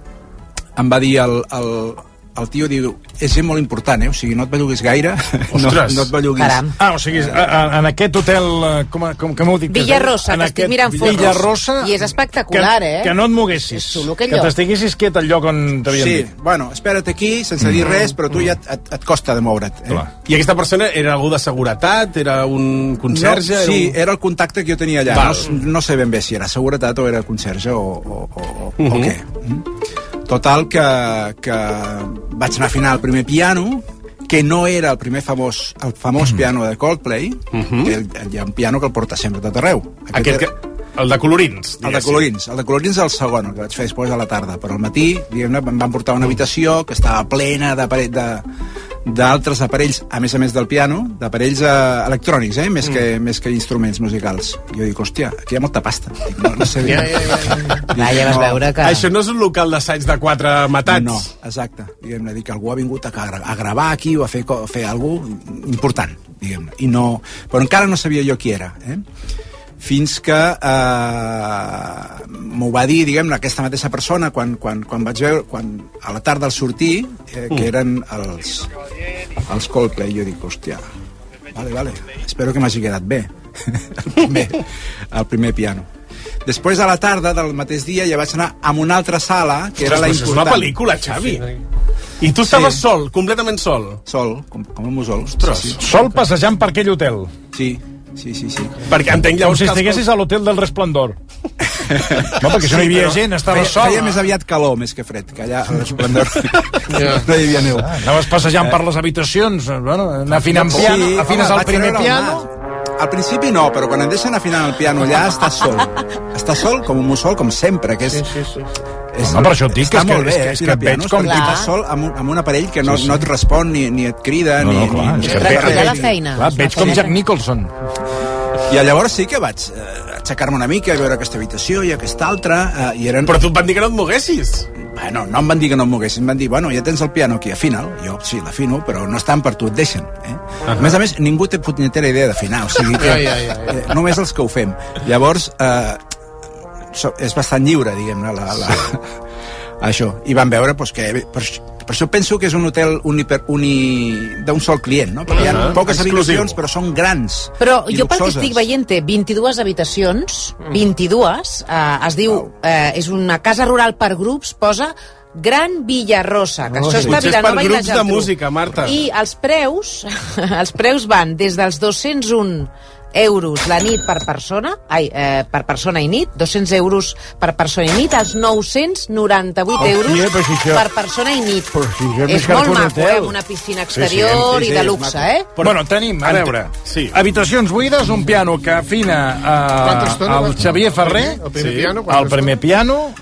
em va dir el, el, el tio, diu, és gent molt important, eh? O sigui, no et belluguis gaire. No, no et belluguis. Caram. Ah, o sigui, a, a, en aquest hotel, eh, com, com que m'ho dic? Villarrosa, que estic mirant fotos. Villarrosa, I és espectacular, que, eh? que no et moguessis. És xulo, aquell que lloc. t'estiguessis quiet al lloc on t'havien Sí, dit. bueno, espera't aquí, sense dir res, però tu ja et, et, et costa de moure't. Eh? I aquesta persona era algú de seguretat? Era un conserge? No, sí, era, un... era el contacte que jo tenia allà. No, no sé ben bé si era seguretat o era conserge o, o, o, o, Uh-huh. o què. Total, que, que vaig anar a afinar el primer piano, que no era el primer famós, el famós piano de Coldplay, Uh-huh. que hi ha un piano que el porta sempre a tot arreu. Aquest que... El de colorins, El de colorins. El de colorins és el segon, el que vaig fer després a la tarda. Però al matí, diguem-ne, em van portar a una habitació que estava plena d'apare- de d'altres aparells, a més a més del piano, d'aparells eh, electrònics, eh? més, que, més que instruments musicals. I jo dic, hòstia, aquí hi ha molta pasta. Dic, no, no sé bé. Ja, ja, ja. Clar, ja vas veure que... Això no és un local d'assaig de quatre matats? No, exacte. Diguem-ne, dic, algú ha vingut a, gra- a gravar aquí o a fer, co- a fer alguna cosa important, diguem-ne. I no... Però encara no sabia jo qui era, eh? Fins que eh, m'ho va dir, diguem-ne, aquesta mateixa persona quan, quan, quan vaig veure, quan a la tarda al sortir, eh, que eren els, els Coldplay, jo dic, hòstia, vale, vale, espero que m'hagi quedat bé el primer, el primer piano. Després a la tarda del mateix dia ja vaig anar a una altra sala que era la Ostres, important. és una pel·lícula, Xavi. I tu estaves Sí. sol, completament sol? Sol, com, com un mussol. Ostres. Sí, sí. Sol passejant per aquell hotel. Sí, sí, sí, sí. Perquè entenc Com llavors si que els- estiguessis a l'hotel del Resplendor. No, perquè si no hi havia però gent, estaves feia, sol. Feia més aviat calor, més que fred, que allà a l'Esplendor no hi havia neu. Ah, anaves passejant per les habitacions, bueno, anar afinant piano, afines home, el vaig primer treure el piano... nas. Al principi no, però quan et deixen afinar el piano allà estàs sol. Estàs sol com un mussol, com sempre, que és... Sí, sí, sí. és Home, per això et dic que està és que- molt bé, és que- eh, és que tirar et veig pianos, com- perquè Clar. estàs sol amb un, amb un aparell que no, Sí, sí. no et respon ni, ni et crida No, ni... no, clar, ni, és ni que res. et veig- Retallar la feina. Clar, et veig com Jack Nicholson. I llavors sí que vaig eh, aixecar-me una mica, a veure aquesta habitació i aquesta altra, eh, i eren... Però tu et van dir que no et moguessis. Bueno, no em van dir que no em moguessin, em van dir, bueno, ja tens el piano aquí, afina'l. Jo, sí, l'afino, però no estan per tu, et deixen. Eh? Uh -huh. A més a més, ningú té punyetera idea d'afinar, o sigui que Ja, ja, ja, ja. Eh, només els que ho fem. Llavors, eh, so, és bastant lliure, diguem-ne, la, la, això. I van veure pues, que... Per, per això penso que és un hotel uni, uni, d'un sol client, no? Perquè hi ha Uh-huh. poques Exclusiu. habitacions, però són grans Però i jo pel que luxoses. estic veient té vint-i-dues habitacions, vint-i-dues, eh, es diu, eh, és una casa rural per grups, posa Gran Villarrosa, que Oh, això sí. està a Potser és per Vilanova i la grups de Geltrú. música, Marta. I els preus, els preus van des dels dos-cents un euros la nit per persona, ai, eh, per persona i nit, dos-cents euros per persona i nit, als nou-cents noranta-vuit Hòstia, euros però si això- per persona i nit. Però si això és És més car molt que un maco, hotel. eh, amb una piscina exterior Sí, sí, sí, i de és luxe, maco. eh? Però, bueno, tenim, a veure, Sí. habitacions buides, un piano que afina Quanta eh, estona el va- Xavier Ferrer, el primer sí, piano, quanta el primer piano,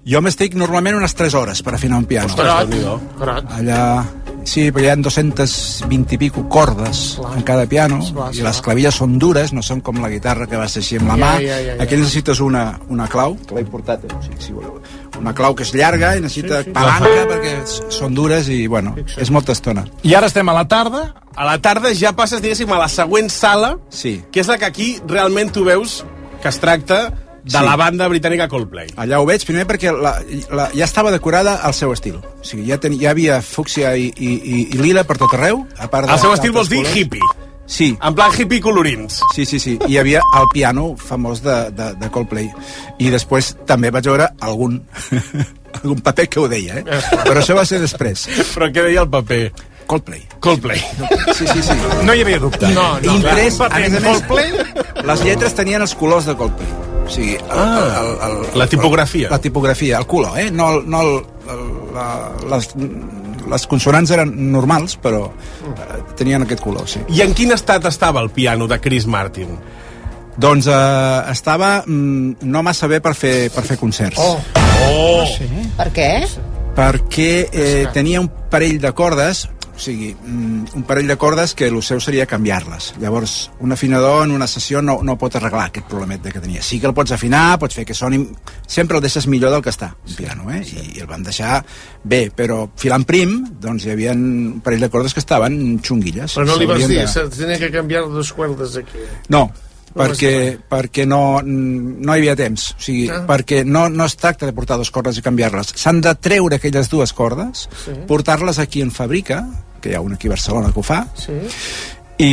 Jo m'estic normalment unes tres hores per afinar un piano. Carat. Allà... Sí, però hi ha dues-centes vint i pico cordes clar. En cada piano, clar, i les clavilles són dures, no són com la guitarra que vas així amb la mà. Ja, ja, ja, Aquí necessites una, una clau, que l'he portat, eh? sí, si voleu. Una clau que és llarga i necessita sí, sí. palanca perquè són dures i, bueno, és molta estona. I ara estem a la tarda? A la tarda ja passes, diguéssim, a la següent sala, sí. que és la que aquí realment tu veus que es tracta de sí. la banda britànica Coldplay. Allà ho veig, primer perquè la, la, ja estava decorada al seu estil. O sigui, ja, ten, ja havia fúcsia i, i, i lila per tot arreu. A part de, el seu estil vols dir colors. Hippie? Sí. En plan hippie colorins. Sí, sí, sí. I hi havia el piano famós de, de, de Coldplay. I després també vaig veure algun, algun paper que ho deia, eh? Però això va ser després. Però què deia el paper? Coldplay. Coldplay. Sí, sí, sí. No hi havia dubte. No, no. Imprès, clar, a més a més, Coldplay? Les lletres tenien els colors de Coldplay. O sigui, el, ah, el, el, el, la tipografia. La tipografia, el color, eh? No, no el, el, la, les, les consonants eren normals, però eh, tenien aquest color, sí. I en quin estat estava el piano de Chris Martin? Doncs eh, estava mm, no massa bé per fer, per fer concerts. Oh! oh. Sí. Per què? Perquè eh, tenia un parell de cordes, o sigui, un parell de cordes que el seu seria canviar-les. Llavors, un afinador en una sessió no, no pot arreglar aquest problemet que tenia. Sí que el pots afinar, pots fer que soni... Sempre el deixes millor del que està, un piano, eh? I, i el van deixar bé, però filant prim, doncs hi havia un parell de cordes que estaven xunguilles. Però no li vas dir, de... se tenia que canviar dos cuerdes aquí. No, perquè, perquè no, no hi havia temps, o sigui, ah. perquè no, no es tracta de portar dues cordes i canviar-les, s'han de treure aquelles dues cordes, sí. portar-les aquí en fàbrica, que hi ha una aquí a Barcelona que ho fa, sí. i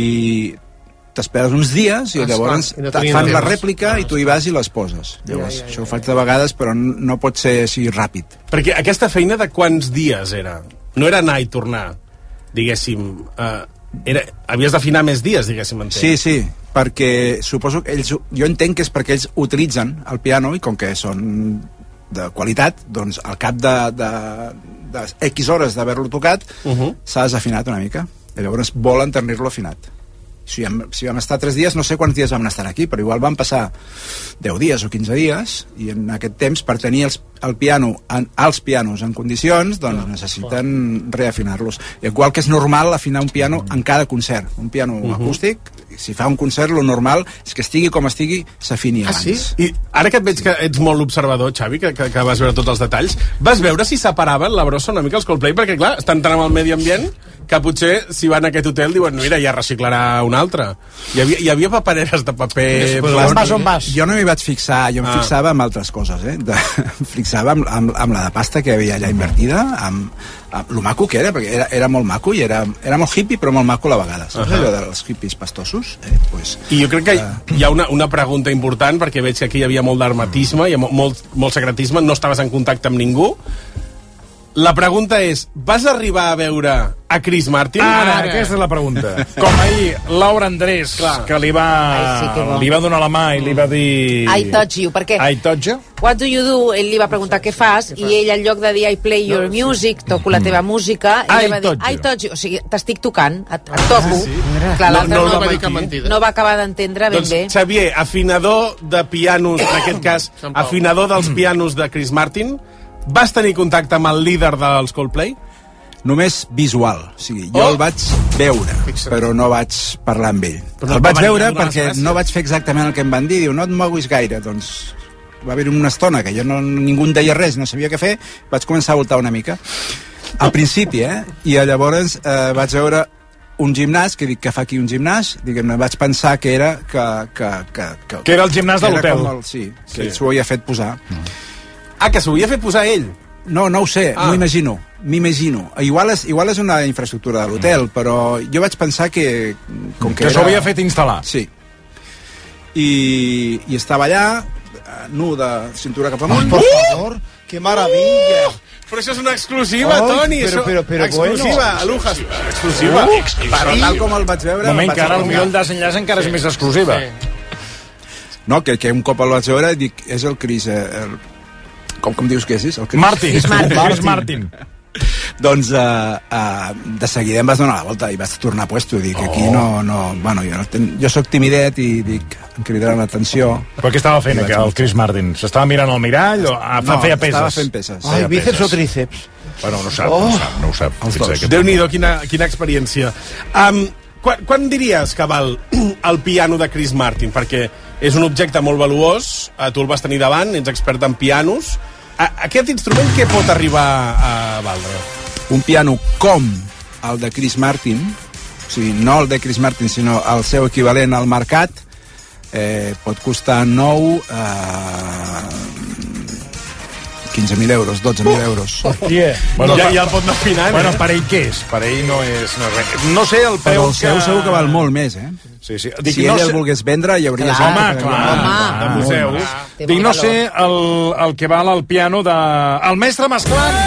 t'esperes uns dies i ah, llavors no fan la rèplica i tu hi vas i les poses. Llavors, ja, ja, ja, això ho faig de vegades, però no pot ser així ràpid. Perquè aquesta feina de quants dies era? No era anar i tornar, diguéssim... Eh, era, havies d'afinar més dies, diguéssim, entenc. Sí, sí, perquè suposo que ells... Jo entenc que és perquè ells utilitzen el piano i com que són de qualitat, doncs al cap de, de, de X hores d'haver-lo tocat uh -huh. s'ha desafinat una mica. I llavors volen tenir-lo afinat. Si vam, si vam estar tres dies, no sé quants dies vam estar aquí, però igual van passar deu dies o quinze dies, i en aquest temps, per tenir els, el piano, en, els pianos en condicions, doncs necessiten reafinar-los. Igual que és normal afinar un piano en cada concert. Un piano uh -huh. acústic, si fa un concert, lo normal és que estigui com estigui, s'afini abans. Ah, sí? I ara que et veig que ets molt observador, Xavi, que, que, que vas veure tots els detalls, vas veure si separaven la brossa una mica els Coldplay? Perquè, clar, estan tan amb el medi ambient que potser, si van a aquest hotel, diuen, mira, ja reciclarà un altre. Hi havia, hi havia papereres de paper... On vas, on vas? Jo no m'hi vaig fixar, jo em ah. fixava en altres coses, eh? De, em fixava amb, amb, amb la de pasta que hi havia allà invertida, amb, amb lo maco que era, perquè era, era molt maco i era, era molt hippie, però molt maco a la vegada. Saps uh -huh. allò dels hippies pastosos? Eh, pues, I jo crec que uh, hi ha una, una pregunta important, perquè veig que aquí hi havia molt d'hermetisme, hi ha molt, molt secretisme, no estaves en contacte amb ningú. La pregunta és, vas arribar a veure a Chris Martin? Ara, Ara. aquesta és la pregunta. Com ahir, Laura Andrés, Clar. que li va, Ai, sí, li va donar la mà i li va dir... I touch you, perquè... I touch you? What do you do? Ell li va preguntar què fas, què i ell, en lloc de dir I play your no, music, sí. toco la teva música, ell va dir I touch you. O sigui, t'estic tocant, et, et toco. Ah, sí? Clar, no, no, no, va no, no va acabar d'entendre ben doncs, bé. Xavier, afinador de pianos, en aquest cas, afinador dels pianos de Chris Martin, vas tenir contacte amb el líder dels Coldplay? Només visual, o sigui, jo oh. el vaig veure, però no vaig parlar amb ell. Però el vaig veure perquè no vaig fer exactament el que em van dir, diu, no et moguis gaire, doncs va haver una estona que jo no, ningú em deia res, no sabia què fer, vaig començar a voltar una mica. Al principi, eh? I llavors eh, vaig veure un gimnàs, que dic, que fa aquí un gimnàs, diguem-ne, vaig pensar que era que, que, que, que, que era el gimnàs de l'hotel. Sí, que sí. s'ho havia fet posar. No. Ah, que s'ho havia fet posar ell? No, no ho sé, ah. m'ho imagino, m'imagino. Igual és, igual és una infraestructura de l'hotel, però jo vaig pensar que... Com que que s'ho havia fet instal·lar. Sí. I, i estava allà, nu de cintura cap amunt. Por favor, que maravilla. Però això és una exclusiva, oh, Toni. Però, això... però, però, exclusiva, bueno. Alujas. Exclusiva. Uh, però tal com el vaig veure... Moment, vaig que ara el millor desenllaç encara sí. és més exclusiva. Sí. No, que, que un cop el vaig veure dic, és el Chris... El, com, com dius que és? El Chris? Martin. És Martin. Martin. Martin. Doncs uh, uh, de seguida em vas donar la volta i vas tornar a puesto i dic, oh. aquí no... no bueno, jo, no ten... jo soc timidet i dic... em cridaran l'atenció. Però què estava fent aquí, el Chris Martin? S'estava mirant al mirall o ah, no, feia peses? estava fent peses. Ai, bíceps o tríceps? Bueno, no ho sap, Oh. no ho sap, no ho sap. Els dos. Déu-n'hi-do, quina, quina experiència. Um, quan, quan diries que val el piano de Chris Martin? Perquè és un objecte molt valuós, eh, tu el vas tenir davant, ets expert en pianos. A, aquest instrument què pot arribar a valdre? Un piano com el de Chris Martin, o sigui, no el de Chris Martin, sinó el seu equivalent al mercat, eh, pot costar nou... Eh, quinze mil euros, dotze mil euros. Hòstia. Bueno, ja, ja el pot anar afinant. Bueno, eh? per ell què és? Per ell no és, no és res. No sé el Però preu el seu que... segur que val molt més, eh? Sí, sí. Dic, si no ell sé... el volgués vendre, hi hauria Clar, gent home, que... clar, Home, de museu. clar. Dic, no sé el, el que val el piano de... El mestre Masclant!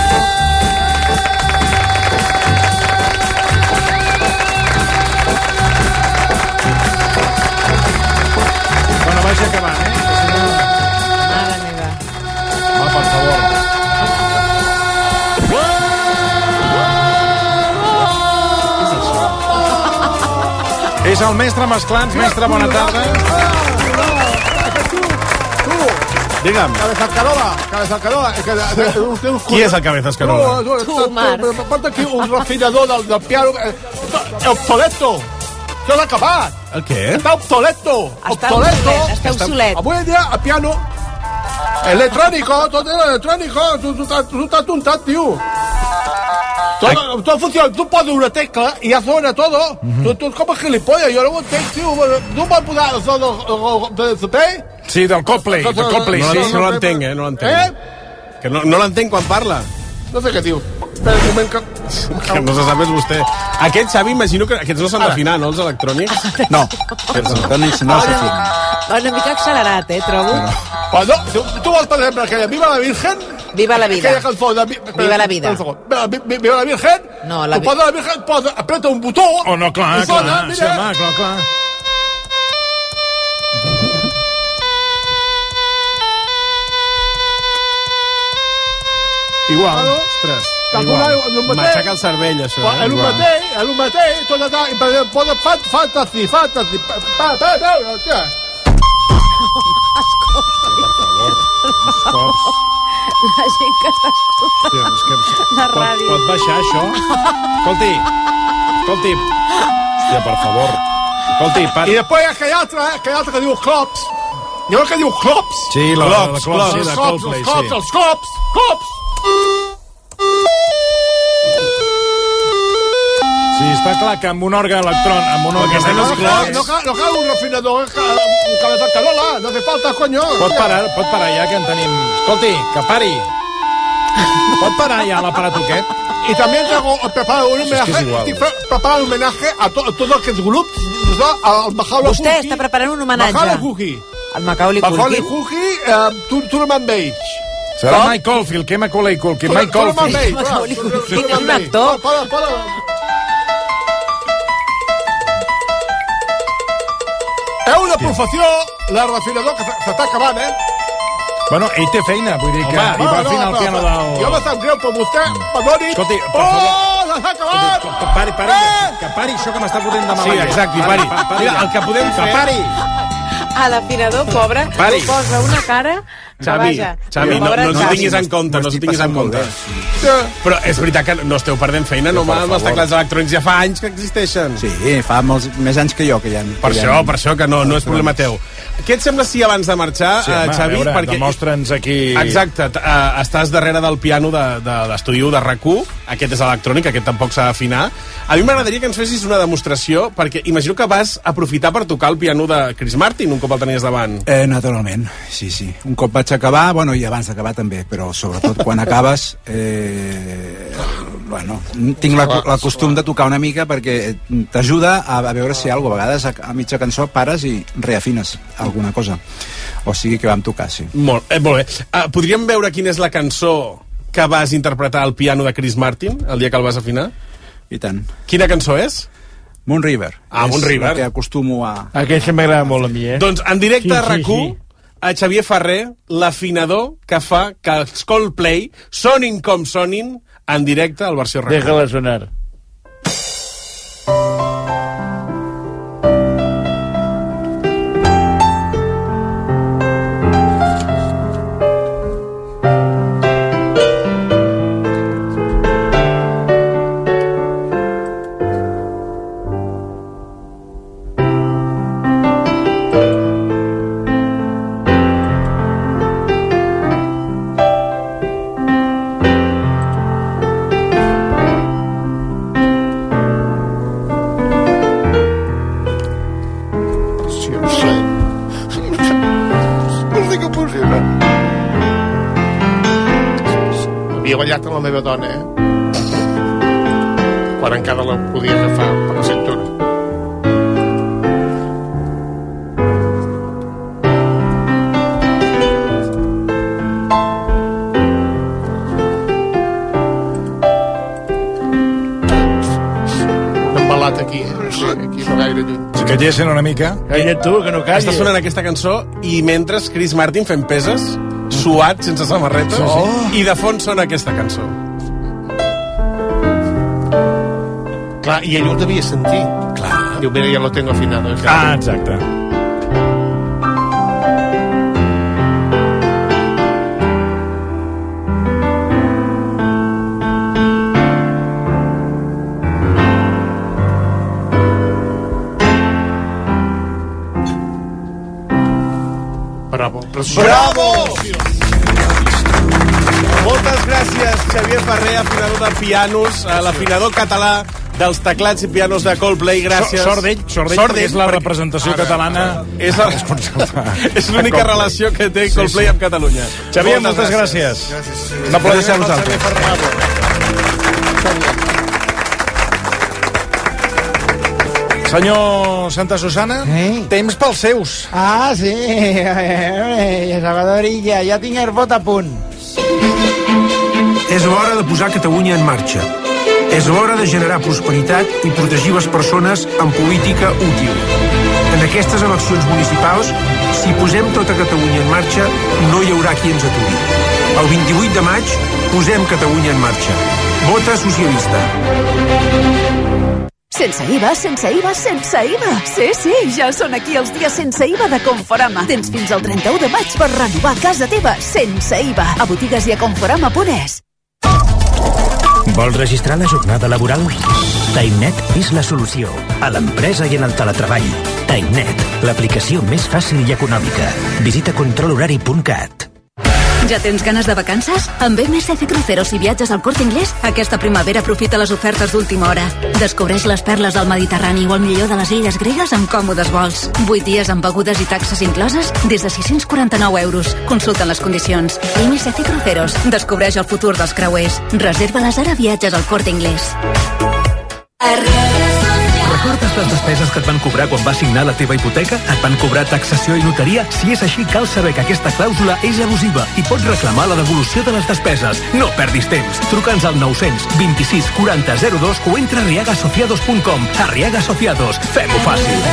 Bueno, vaig acabant, eh? Mare meva. Va, per favor. És el mestre Masclans. Mestre, bona tarda. Digue'm. Cabeza Carola, Cabeza Carola. Qui és el Cabezas Carola? Tu, Marc. Porta aquí un refinador del, del piano. Eh, obsoleto. Això s'ha acabat. El què? Està obsoleto. Està obsoleto. obsolet, està obsolet. Avui en dia, el piano... Electrónico, tot és electrónico. Tu, tu, tu, tu estàs tontat, tio. Todo, todo funciona, tú pones una tecla y ya suena todo. Uh-huh. tú, tú como gilipollas, yo no lo entiendo, tío. ¿Tú vas a poder hacer de C P? Sí, del Coldplay, del Coldplay, no, sí. No l'entenc, eh, no l'entenc. Eh? Que no, no l'entenc quan parla. No sé què diu. Espera un moment que... Que no se sap és vostè. Aquest, Xavi, imagino que aquests no s'han d'afinar, no, els electrònics? No, els electrònics no s'afinen. Va una mica accelerat, eh, trobo. Pues no, tu, tu vols, per exemple, aquella Viva la Virgen... Viva la vida. Aquella cançó de... Viva la vida. Viva la Virgen... No, la tu poses la Virgen, posa, apreta un botó... Oh, no, clar, i sona, clar, mira. sí, home, clar, clar. Igual. Ostres. M'aixeca el cervell, això. Eh? En un mateix, en un mateix, tot allà, i per exemple, posa fat, fantasy, fantasy, pa, pa, pa, pa, hòstia. La gent que està escoltant la Pot, ràdio. pot baixar, això? Escolti, escolti. Hòstia, per favor. Escolti, pa... I després aquell altre, eh, aquell altre que diu Clops. Hi ha un que diu Clops. Sí, la, la, la, Clops, la, sí, els de Clops, Coldplay, els Clops, sí. els Clops, Clops. Sí, està clar que amb un òrgan electrònic, amb un òrgan... No, no, cal, no, cal, no cal un refinador, cal, un cabeza carola, no hace falta, coño. Pot parar, pot parar ja, que en tenim... Escolti, que pari. Pot parar ja l'aparato aquest? Y también tengo preparado un Es que homenaje, es igual. estoy pre- preparado un homenaje a, to, a todos aquests grups, no? Al Macaulay Vostè Culkin. està preparant un homenatge. Macaulay Culkin. El Macaulay Macaulay Culkin. Culkin, eh, tu, tu no me'n veig. Serà Mike Oldfield, que Macaulay Culkin, Mike Tu no me'n Oldfield. veig. Macaulay clar, tu- tu- tu Culkin no és un me'n veig. actor. Para, para, para. És una professió, la refinador, que s'està acabant, eh? Bueno, ell té feina, vull dir que... Home, I va no, afinar el però- piano però del... Jo me sap greu, però vostè, perdoni... Escolti, per Oh, favor. s'ha acabat! Que pari, pari, que pari això que m'està fotent de mala Sí, llet. exacte, pari. Mira, el que podem Que fer- pari. A l'afinador, pobre, Pari. posa una cara... que Xavi, vaja. Xavi, no, Pobre no ens ho Xavi. tinguis en compte, no ens ho tinguis en compte. Sí. Però és veritat que no esteu perdent feina, no, per amb els favor. teclats electrònics ja fa anys que existeixen. Sí, fa molts, més anys que jo que hi ha. Per que hi això, ha- per això, que no, no és problema teu. Què et sembla si abans de marxar, Sí, eh, home, Xavi... a veure, demostra'ns aquí... Exacte, t- eh, estàs darrere del piano de, de l'estudi de R A C u, aquest és electrònic, aquest tampoc s'ha d'afinar. A mi m'agradaria que ens fessis una demostració, perquè imagino que vas aprofitar per tocar el piano de Chris Martin un cop el tenies davant. Eh, naturalment, sí, sí. Un cop vaig acabar, bueno, i abans d'acabar també, però sobretot quan acabes, eh, bueno, tinc la, la costum de tocar una mica perquè t'ajuda a, a veure si hi ha alguna cosa. A vegades a, a mitja cançó pares i reafines alguna cosa. O sigui que vam tocar, sí. Molt, eh, molt bé. Uh, podríem veure quina és la cançó que vas interpretar al piano de Chris Martin el dia que el vas afinar? I tant. Quina cançó és? Moon River. Ah, Moon És River. la que acostumo a... Aquesta m'agrada molt a mi, eh? Doncs en directe Sí, a sí, R A C u, sí. a Xavier Ferrer, l'afinador que fa que els Coldplay sonin com sonin en directe al versió R A C u. Déjala sonar. sé. No sé què possible. Havia ballat amb la meva dona, eh? Quan encara la podia agafar per la cintura. Aquí, eh? No sé, aquí no gaire lluny. Si callessin una mica. Calla tu, que no callis. Està sonant aquesta cançó i mentre Chris Martin fent peses, suat, sense samarreta, sí, sí. I de fons sona aquesta cançó. Clar, i ell ho devia sentir. Clar. Diu, mira, ja lo tengo afinado. Ah, exacte. Bravo. Bravo! Moltes gràcies, Xavier Ferrer, afinador de pianos, l'afinador català dels teclats i pianos de Coldplay. Gràcies. Sort d'ell, sort d'ell, perquè és la representació Ara, catalana. És, és l'única relació que té Coldplay amb Catalunya. Xavier, moltes gràcies. Un aplaudiment a vosaltres. Senyor Santa Susana, eh? Temps pels seus. Ah, sí. Eh, Salvadorilla, ja tinc el vot a punt. És l'hora de posar Catalunya en marxa. És l'hora de generar prosperitat i protegir les persones amb política útil. En aquestes eleccions municipals, si posem tota Catalunya en marxa, no hi haurà qui ens aturi. El vint-i-vuit de maig, posem Catalunya en marxa. Vota socialista. Sense I V A, sense I V A, sense I V A. Sí, sí, ja són aquí els dies sense I V A de Conforama. Tens fins al trenta-u de maig per renovar casa teva sense I V A. A botigues i a conforama punt es. Vols registrar la jornada laboral? TimeNet és la solució. A l'empresa i en el teletreball. TimeNet, l'aplicació més fàcil i econòmica. Visita control horari punt cat. Ja tens ganes de vacances? Amb M S C Cruceros i viatges al Corte Inglés, aquesta primavera aprofita les ofertes d'última hora. Descobreix les perles del Mediterrani o el millor de les illes gregues amb còmodes vols. vuit dies amb begudes i taxes incloses des de sis-cents quaranta-nou euros. Consulta les condicions. M S C Cruceros. Descobreix el futur dels creuers. Reserva-les ara a viatges al Corte Inglés. Recordes les despeses que et van cobrar quan vas signar la teva hipoteca? Et van cobrar taxació i notaria? Si és així, cal saber que aquesta clàusula és abusiva i pots reclamar la devolució de les despeses. No perdis temps. Truca'ns al nou-cents vint-i-sis quaranta zero dos o entra a arriaga asociados punt com. Arriaga Asociados. Fem-ho fàcil.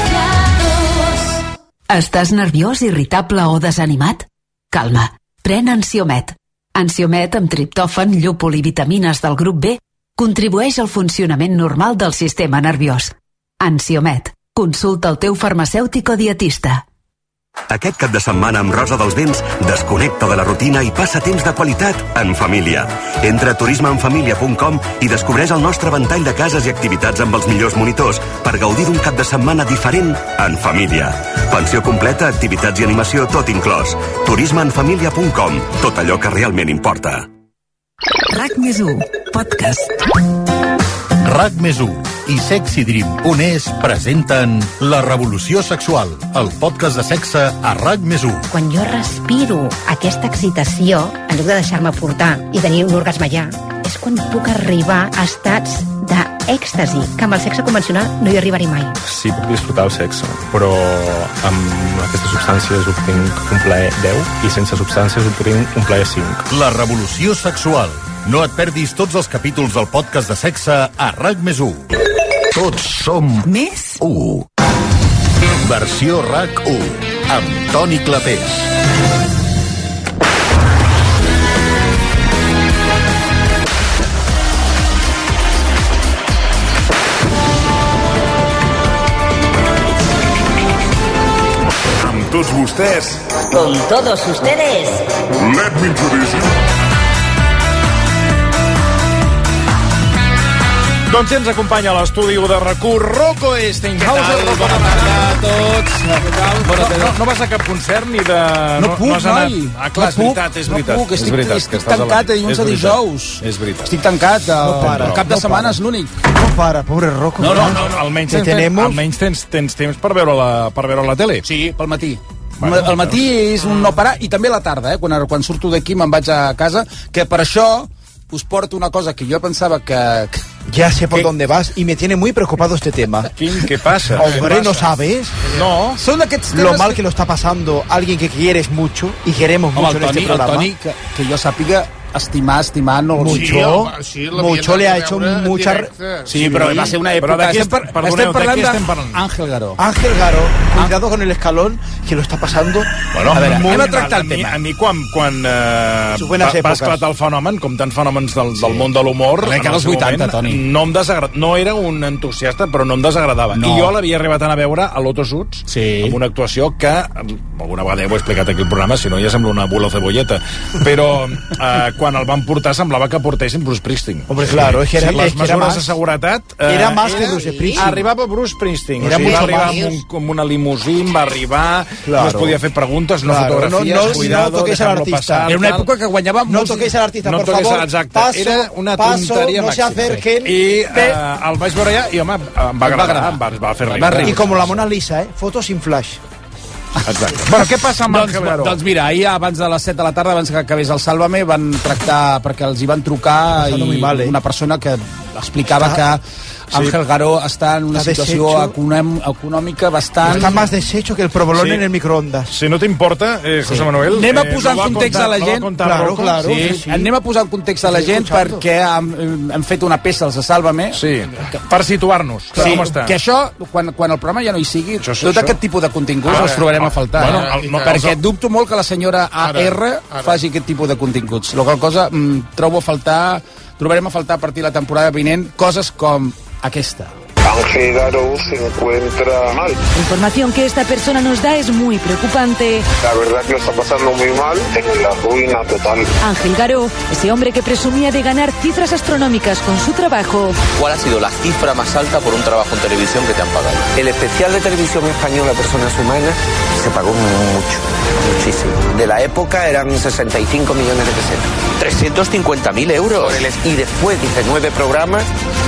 Estàs nerviós, irritable o desanimat? Calma. Pren Ansiomet. Ansiomet amb triptòfan, llúpol i vitamines del grup B contribueix al funcionament normal del sistema nerviós. Ansiomet. Consulta el teu farmacèutic o dietista. Aquest cap de setmana amb Rosa dels Vents, desconnecta de la rutina i passa temps de qualitat en família. Entra a turisme en família punt com i descobreix el nostre ventall de cases i activitats amb els millors monitors per gaudir d'un cap de setmana diferent en família. Pensió completa, activitats i animació, tot inclòs. turisme en família punt com. Tot allò que realment importa. RAC més u, podcast. RAC més u i Sexy Dream punt es presenten La Revolució Sexual, el podcast de sexe a RAC més u. Quan jo respiro aquesta excitació, en lloc de deixar-me portar i tenir un orgasme ja, és quan puc arribar a estats d'èxtasi, que amb el sexe convencional no hi arribaré mai. Sí, puc disfrutar el sexe, però amb aquestes substàncies obtinc un plaer deu i sense substàncies obtinc un plaer cinc. La Revolució Sexual. No et perdis tots els capítols del podcast de sexe a RAC més u. Tots som més u. Versió RAC u, amb Toni Clapés. Amb tots vostès. Con todos ustedes. Let me introduce you. Doncs ens acompanya a l'estudi de RAC1 Rocco Stenghauser. Bona tarda a tots. No, no, no vas a cap concert ni de... No puc, no has anat... noi. Ah, clar, no és veritat, és veritat. No puc, estic, és veritat, estic tancat de dilluns a dijous. És veritat. Estic tancat, el, No el cap de no setmana para. és l'únic. No para, pobre Rocco. No, no, no, no almenys, tens, tenemos... almenys tens, tens temps per veure la, per veure la tele. Sí, pel matí. Bueno, el matí és un no parar, i també a la tarda, eh? quan, quan surto d'aquí me'n vaig a casa, que per això us porto una cosa que jo pensava que... Ya sé por ¿Qué? dónde vas y me tiene muy preocupado este tema. Quim, ¿qué pasa? Hombre, ¿Qué ¿no pasa? sabes? No. Són aquests temes Lo mal que lo está pasando alguien que quieres mucho y queremos Home, mucho el en Toni, este programa. el Toni que, que jo sàpiga estimar, estimar, no... Mucho, Sí, home, sí, mucho le ha hecho mucha... Sí, però va ser una època... Però de qui estem, par estem- perdoneu, estem de parlant qui estem parlant? d'Àngel Garó. Ángel Garo, cuidado con el escalón que lo está pasando. Bueno, A veure, molt anem a mal. tractar el a mi, tema. a mi quan, quan eh, Sus va, buenas va épocas. esclatar el fenomen, com tants fenòmens del, del món de l'humor, A la dècada en el dels seu vuitanta, moment, Toni. no em desagrada, no era un entusiasta, però no em desagradava. No. I jo l'havia arribat a anar a veure a l'Otto Suits, Sí. amb una actuació que, alguna vegada ja ho he explicat aquí al programa, si no ja sembla una bula cebolleta, però eh, quan el van portar semblava que portessin Bruce Springsteen. Hombre, claro, es que era, Sí, les es que era mesures más... de seguretat... eh, Era más que Bruce Springsteen. Arribava Bruce Springsteen. Era o sigui, va mucho arribar más. amb, un, amb una limusín, va arribar, Claro. no es podia fer preguntes, no Claro, fotografies, no- no- cuidado, no toquéis al dejadlo artista. pasar, Era una tal. època que guanyava No molts... toquéis al artista, No por toqués, favor. exacte. Paso, Era una paso, tonteria no se màxima. acerquen. I eh, el vaig veure allà i, home, em va agradar, em va, em va fer Va riure. riure. Y como la Mona Lisa, ¿eh? Fotos sin flash. Exacte. Bueno, què passa amb Doncs, Ángel Garó? doncs mira, ahir abans de les set de la tarda, abans que acabés el Sálvame, van tractar, perquè els hi van trucar Pasando i muy mal, eh? una persona que explicava Està- que Ángel Garó està en una Està situació deshecho. econom econòmica bastant... Está más deshecho que el provolone Sí. en el microondas. Si no t'importa, eh, José Manuel... Anem a eh, posar no en va context contar- a la no va gent. contar Claro, Rocco? claro. Sí, sí, sí. anem a posar en context a la Estoy gent escuchando. perquè han, han fet una peça, els de Sálvame. Sí, per situar-nos. Sí, Com està? que això, quan, quan el programa ja no hi sigui, Això, això, tot això. aquest tipus de continguts Ara, els trobarem a faltar. bueno, eh? el- no, perquè els- dubto molt que la senyora A R Ara, ara. faci aquest tipus de continguts. La qual cosa mm, trobo a faltar, trobarem a faltar a partir de la temporada vinent coses com aquesta. Ángel Garó se encuentra mal. La información que esta persona nos da es muy preocupante. La verdad que lo está pasando muy mal, en la ruina total. Ángel Garó, ese hombre que presumía de ganar cifras astronómicas con su trabajo, ¿Cuál ha sido la cifra más alta por un trabajo en televisión que te han pagado? El especial de televisión española Personas Humanas se pagó mucho, muchísimo. De la época eran sesenta y cinco millones de pesetas. trescientos cincuenta mil euros. Y después diecinueve programas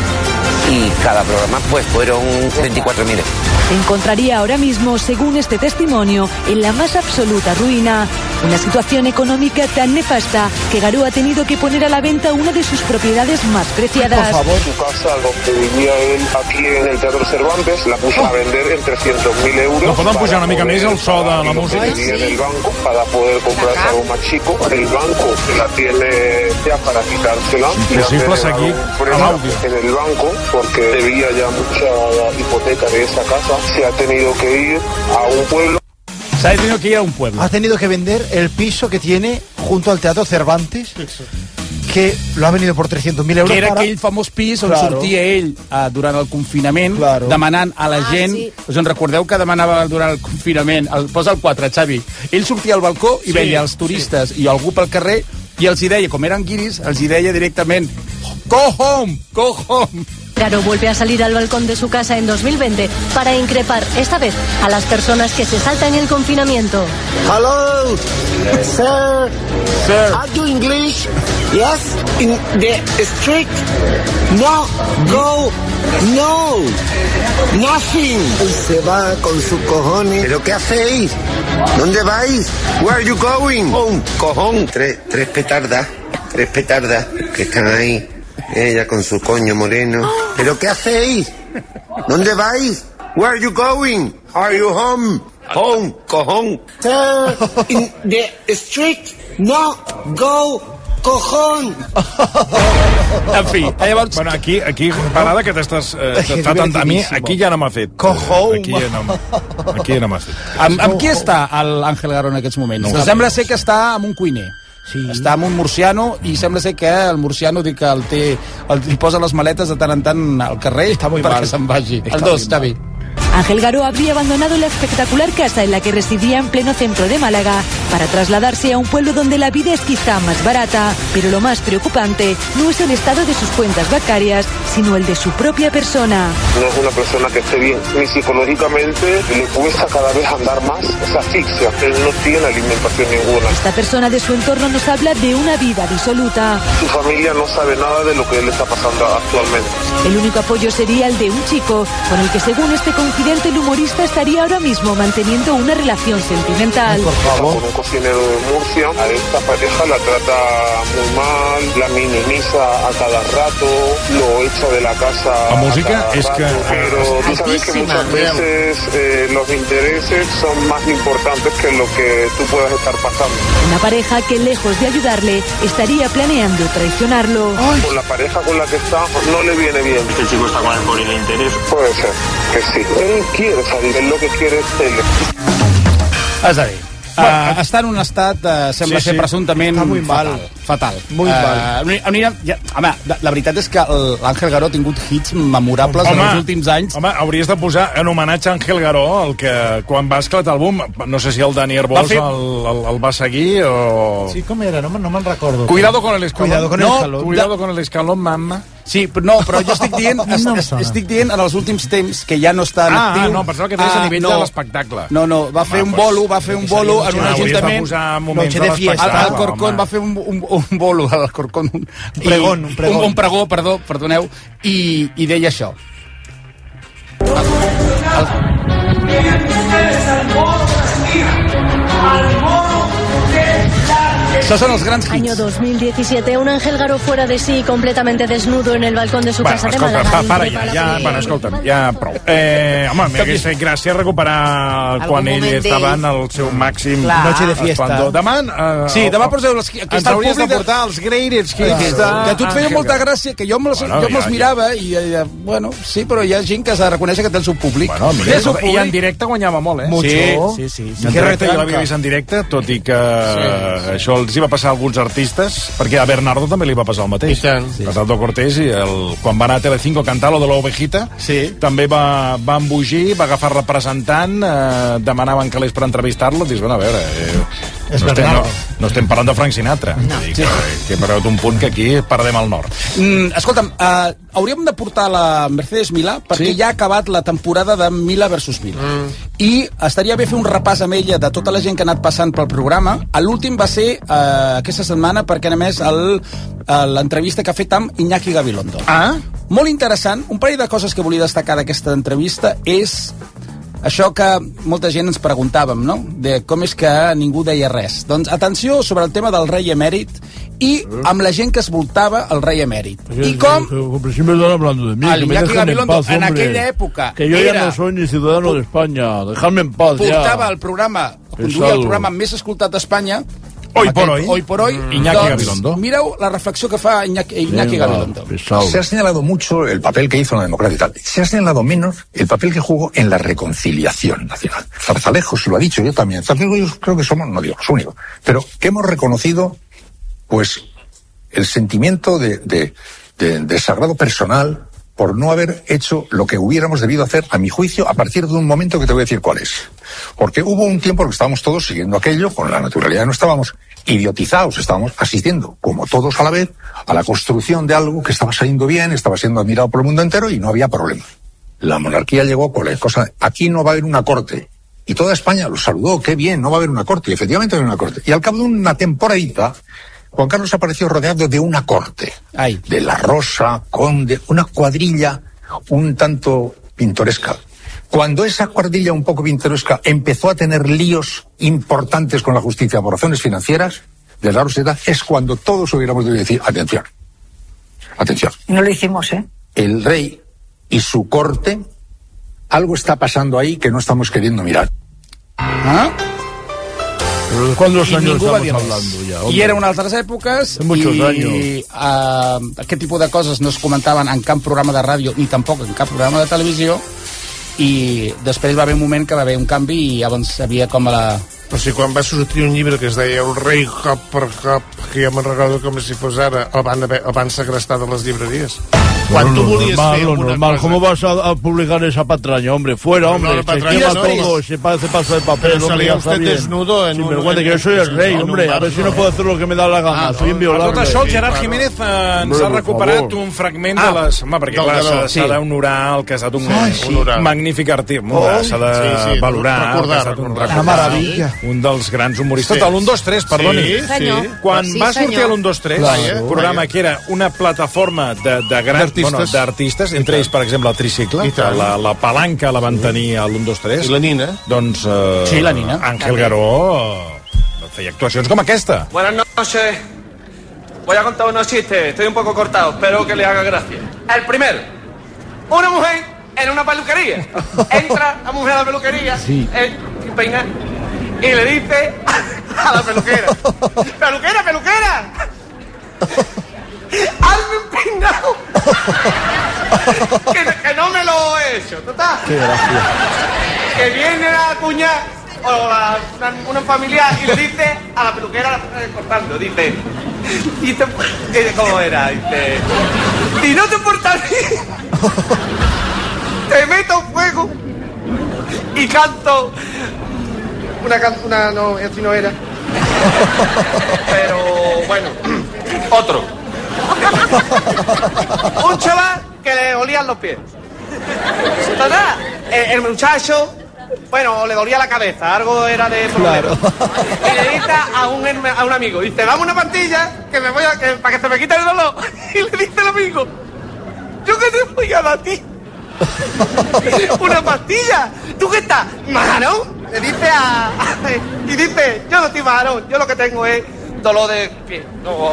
y cada programa pues fueron veinticuatro mil euros. se encontraría ahora mismo, según este testimonio, en la más absoluta ruina. Una situación económica tan nefasta que Garó ha tenido que poner a la venta una de sus propiedades más preciadas. Por favor, su casa donde vivía él aquí en el Teatro Cervantes la puso a vender en trescientos mil euros. No poden pujar una mica més el so de la música? Y en el banco para poder comprar algo más chico. El banco la tiene ya para quitársela. Y Imposible ha seguir generado un problema amb l'àudio. en el banco porque debía ya mucha hipoteca de esa casa. Se ha tenido que ir a un pueblo. Se ha tenido que ir a un pueblo. Ha tenido que vender el piso que tiene junto al Teatro Cervantes, que lo ha venido por trescientos mil euros. Que era para... aquell famós pis on Claro. sortia ell uh, durant el confinament, Claro. demanant a la Ah, gent... sí. Us en recordeu que demanava durant el confinament? El, posa el quatre, Xavi. Ell sortia al balcó i Sí, veia els turistes sí. i algú pel carrer i els hi deia, com eren guiris, els hi deia directament "Go home, go home". Garó vuelve a salir al balcón de su casa en dos mil veinte para increpar, esta vez, a las personas que se saltan el confinamiento. Hello, sir. Sir. Are you English? Yes. In the street. No. Go. No. Nothing. Se va con sus cojones. ¿Pero qué hacéis? ¿Dónde vais? Where are you going? Un cojón. Tres, tres petardas. Tres petardas que están ahí. Ella con su coño moreno. ¿Pero qué hacéis? ¿Dónde vais? Where are you going? Are you home? Home, cojón. Sir, in the street. No, go, cojón. En fi, llavors... Bueno, aquí, aquí parada que t'estàs... Eh, És t'ha tant- a mi, divertidíssimo. aquí ja no m'ha fet. Cojón. Aquí ja no, m- aquí ja no m'ha fet. Amb, amb qui està l'Àngel Garó en aquests moments? No ho Sembla ser que està amb un cuiner. Sí. Està amb un murciano i sembla ser que el murciano diu que el té, el, li posa les maletes de tant en tant al carrer Està muy perquè mal. se'n vagi. Està Els dos, muy Xavi. Ángel Garó habría abandonado la espectacular casa en la que residía en pleno centro de Málaga para trasladarse a un pueblo donde la vida es quizá más barata. Pero lo más preocupante no es el estado de sus cuentas bancarias, sino el de su propia persona. No es una persona que esté bien, ni psicológicamente le cuesta cada vez andar más, se asfixia, él no tiene alimentación ninguna. Esta persona de su entorno nos habla de una vida disoluta. Su familia no sabe nada de lo que él está pasando actualmente. El único apoyo sería el de un chico, con el que según este confidente el humorista estaría ahora mismo manteniendo una relación sentimental. Por favor. Con un cocinero de Murcia, a esta pareja la trata muy mal, la minimiza a cada rato, lo echa de la casa. La música es que... Pero tú sabes que muchas veces eh, los intereses son más importantes que lo que tú puedas estar pasando. Una pareja que lejos de ayudarle estaría planeando traicionarlo. Ay. Con la pareja con la que está no le viene bien. Este chico está con él por el interés. Puede ser que sí. Él quiere salir, él lo que quiere es tele. És a dir, uh, està en un estat, uh, sembla Sí, ser sí. presumptament Està muy fatal. mal. Fatal. Muy mal. Uh, anirem, ja, home, la, la veritat és que el- l'Àngel Garó ha tingut hits memorables en els últims anys. Home, hauries de posar en homenatge a Ángel Garó, el que quan va esclatar el boom, no sé si el Dani Arbós fer- el, el, el va seguir o... Sí, com era? No, me- no me'n recordo. Cuidado con el escalón. Cuidado con el no, escalón. Cuidado con el escalón, mamma. Sí, però no, però jo estic dient, No em es, sona. estic dient en els últims temps que ja no està en Ah, actiu. no, pensava que deies a nivell no, de l'espectacle. No, no, va fer Ah, un pues, bolo, va fer un bolo en un Ah, hauries de ajuntament. posar moments Noche de de fiesta. Al, l'espectacle, al Corcón home. va fer un, un, un bolo, al Corcón. Un, pregón, un pregón. Un, un pregó, perdó, perdoneu, i, i deia això. Això són els grans hits. Año dos mil diecisiete, un Ángel Garó fuera de sí, completamente desnudo en el balcón de su Bueno, casa de escolta, Málaga. pa, para ja, ja, bueno, escolta'm, ja prou. Eh, home, m'hagués fet gràcia recuperar Algun quan ell moment estava en d'ell. el seu màxim Clar. Noche de fiesta. esplendor. Demà... Eh, Sí, demà poseu les... ens hauries de portar els greatest hits. Que, que a tu et feia molta gràcia, que jo me'ls Bueno, jo me'ls ja, mirava i, eh, bueno, sí, però hi ha gent que s'ha de reconèixer que té el seu públic. Bueno, mira, Té el seu I en directe guanyava molt, eh? Mucho. Sí, sí, sí. En directe jo l'havia vist en directe, tot i que sí. això els hi va passar a alguns artistes, perquè a Bernardo també li va passar el mateix. I tant. Sí. Bernardo Cortés, i el, quan va anar a Telecinco a cantar lo de l'ovejita, sí. també va, va embogir, va agafar representant, eh, demanaven calés per entrevistar-lo, dius, bueno, a veure... Eh, És no, estem, no, Bernardo. no estem parlant de Frank Sinatra. No. Dir, que, que hem arribat a un punt que aquí perdem el nord. Mm, escolta'm, uh, hauríem de portar la Mercedes Milà perquè sí? ja ha acabat la temporada de Milà versus Milà. Mm. I estaria bé fer un repàs amb ella de tota la gent que ha anat passant pel programa. L'últim va ser uh, aquesta setmana perquè a més el, uh, l'entrevista que ha fet amb Iñaki Gabilondo. Ah? Molt interessant. Un parell de coses que volia destacar d'aquesta entrevista és això que molta gent ens preguntàvem, no? De com és que ningú deia res. Doncs atenció sobre el tema del rei emèrit i amb la gent que es voltava el rei emèrit. I com Hombre, siempre están hablando de mí. al Que me Iñaki dejen en Gabilondo paz, en hombre. aquella època Que yo ya era, no soy ni ciudadano de España. Dejadme en paz ya. portava el programa, conduïa Pesado. el programa més escoltat d'Espanya, Hoy por hoy. hoy por hoy, Iñaki doncs, Gabilondo. mireu la reflexió que fa Iñaki, Iñaki Venga, Gabilondo. pesado. Se ha señalado mucho el papel que hizo en la democracia y tal. Se ha señalado menos el papel que jugó en la reconciliación nacional. Zarzalejos lo ha dicho, yo también. Zarzalejos yo creo que somos, no digo los únicos, pero que hemos reconocido, pues, el sentimiento de, de, de desagrado personal por no haber hecho lo que hubiéramos debido hacer, a mi juicio, a partir de un momento que te voy a decir cuál es. Porque hubo un tiempo en que estábamos todos siguiendo aquello, con la naturalidad no estábamos idiotizados, estábamos asistiendo, como todos a la vez, a la construcción de algo que estaba saliendo bien, estaba siendo admirado por el mundo entero y no había problema. La monarquía llegó con la cosa, aquí no va a haber una corte. Y toda España lo saludó, qué bien, no va a haber una corte. Y efectivamente no hay una corte. Y al cabo de una temporadita, Juan Carlos apareció rodeado de una corte. Ay. De la Rosa, Conde, una cuadrilla un tanto pintoresca. Cuando esa cuadrilla un poco pintoresca empezó a tener líos importantes con la justicia por razones financieras de la Rosa, es cuando todos hubiéramos debido decir, atención, atención. No lo hicimos, ¿eh? El rey y su corte, algo está pasando ahí que no estamos queriendo mirar. Ah? Pero ¿de cuántos I años ningú va estamos dir res. hablando ya? I hombre? eren altres èpoques De muchos i años. uh, aquest tipus de coses no es comentaven en cap programa de ràdio ni tampoc en cap programa de televisió i després va haver un moment que va haver un canvi i llavors havia com a la... Però si quan va sortir un llibre que es deia El rei cop per cop, que ja me'n recordo com si fos ara, el van, haver, el van segrestar de les llibreries. Quan tu volies normal, fer lo alguna normal. cosa... ¿Cómo vas a, a publicar esa patraña, hombre? Fuera, hombre. No, no, Se patraña quema no. todo, se parece paso de papel, Pero hombre, salía ya usted está bien. desnudo en Sin un- vergüenza, en- que yo soy el en- rey, en un hombre. A bar, ver si no. no puedo hacer lo que me da la gana. Ah, Soy no. inviolable. Per tot això, el Sí, Gerard claro. Jiménez eh, ens Hombre, ha por recuperat favor. un fragment Ah, de les... Home, perquè del clar, s'ha Garó, s'ha sí. d'honorar el que ha estat un, Ai, un, honorar. un magnífic artista. Oh, S'ha de sí, sí, valorar el que ha recordar, estat un, recordar. Una meravella. un dels grans humoristes Sí. de l'u dos tres, perdoni. Sí, senyor. Quan Sí, va sortir senyor. l'u dos tres, Claro. un programa que era una plataforma de, de grans D'artistes. bueno, d'artistes, entre ells, per exemple, el Tricicle, I que tant. la, la palanca la van tenir a l'u dos tres. I la Nina. Doncs eh, Sí, la Nina. Àngel Garó eh, feia actuacions com aquesta. Buenas noches. Voy a contar unos chistes. Estoy un poco cortado. Espero que le haga gracia. El primero. Una mujer en una peluquería. Entra la mujer a la peluquería. Sí. eh, sin peinar. Y le dice a la peluquera. Peluquera, peluquera. Hazme un peinado. que, que no me lo he hecho. ¿Total? Qué gracia. Que viene la cuñada o la, una, una familiar y le dice a la peluquera eh, cortando, dice, dice, eh, ¿cómo era? Dice, si no te portas bien, te meto fuego y canto una can- una no, así no era. Pero bueno, otro. Un chaval que le olían los pies. Total, el, el muchacho, bueno, le dolía la cabeza, algo era de problema. Y le dice a un, herma- a un amigo, dice, dame una pastilla que me voy a, que, para que se me quite el dolor. Y le dice el amigo, yo que te voy a dar a ti una pastilla. ¿Tú qué estás? ¿Marón? Le dice a, a- y dice, yo no estoy marón, yo lo que tengo es dolor de pie. No, o-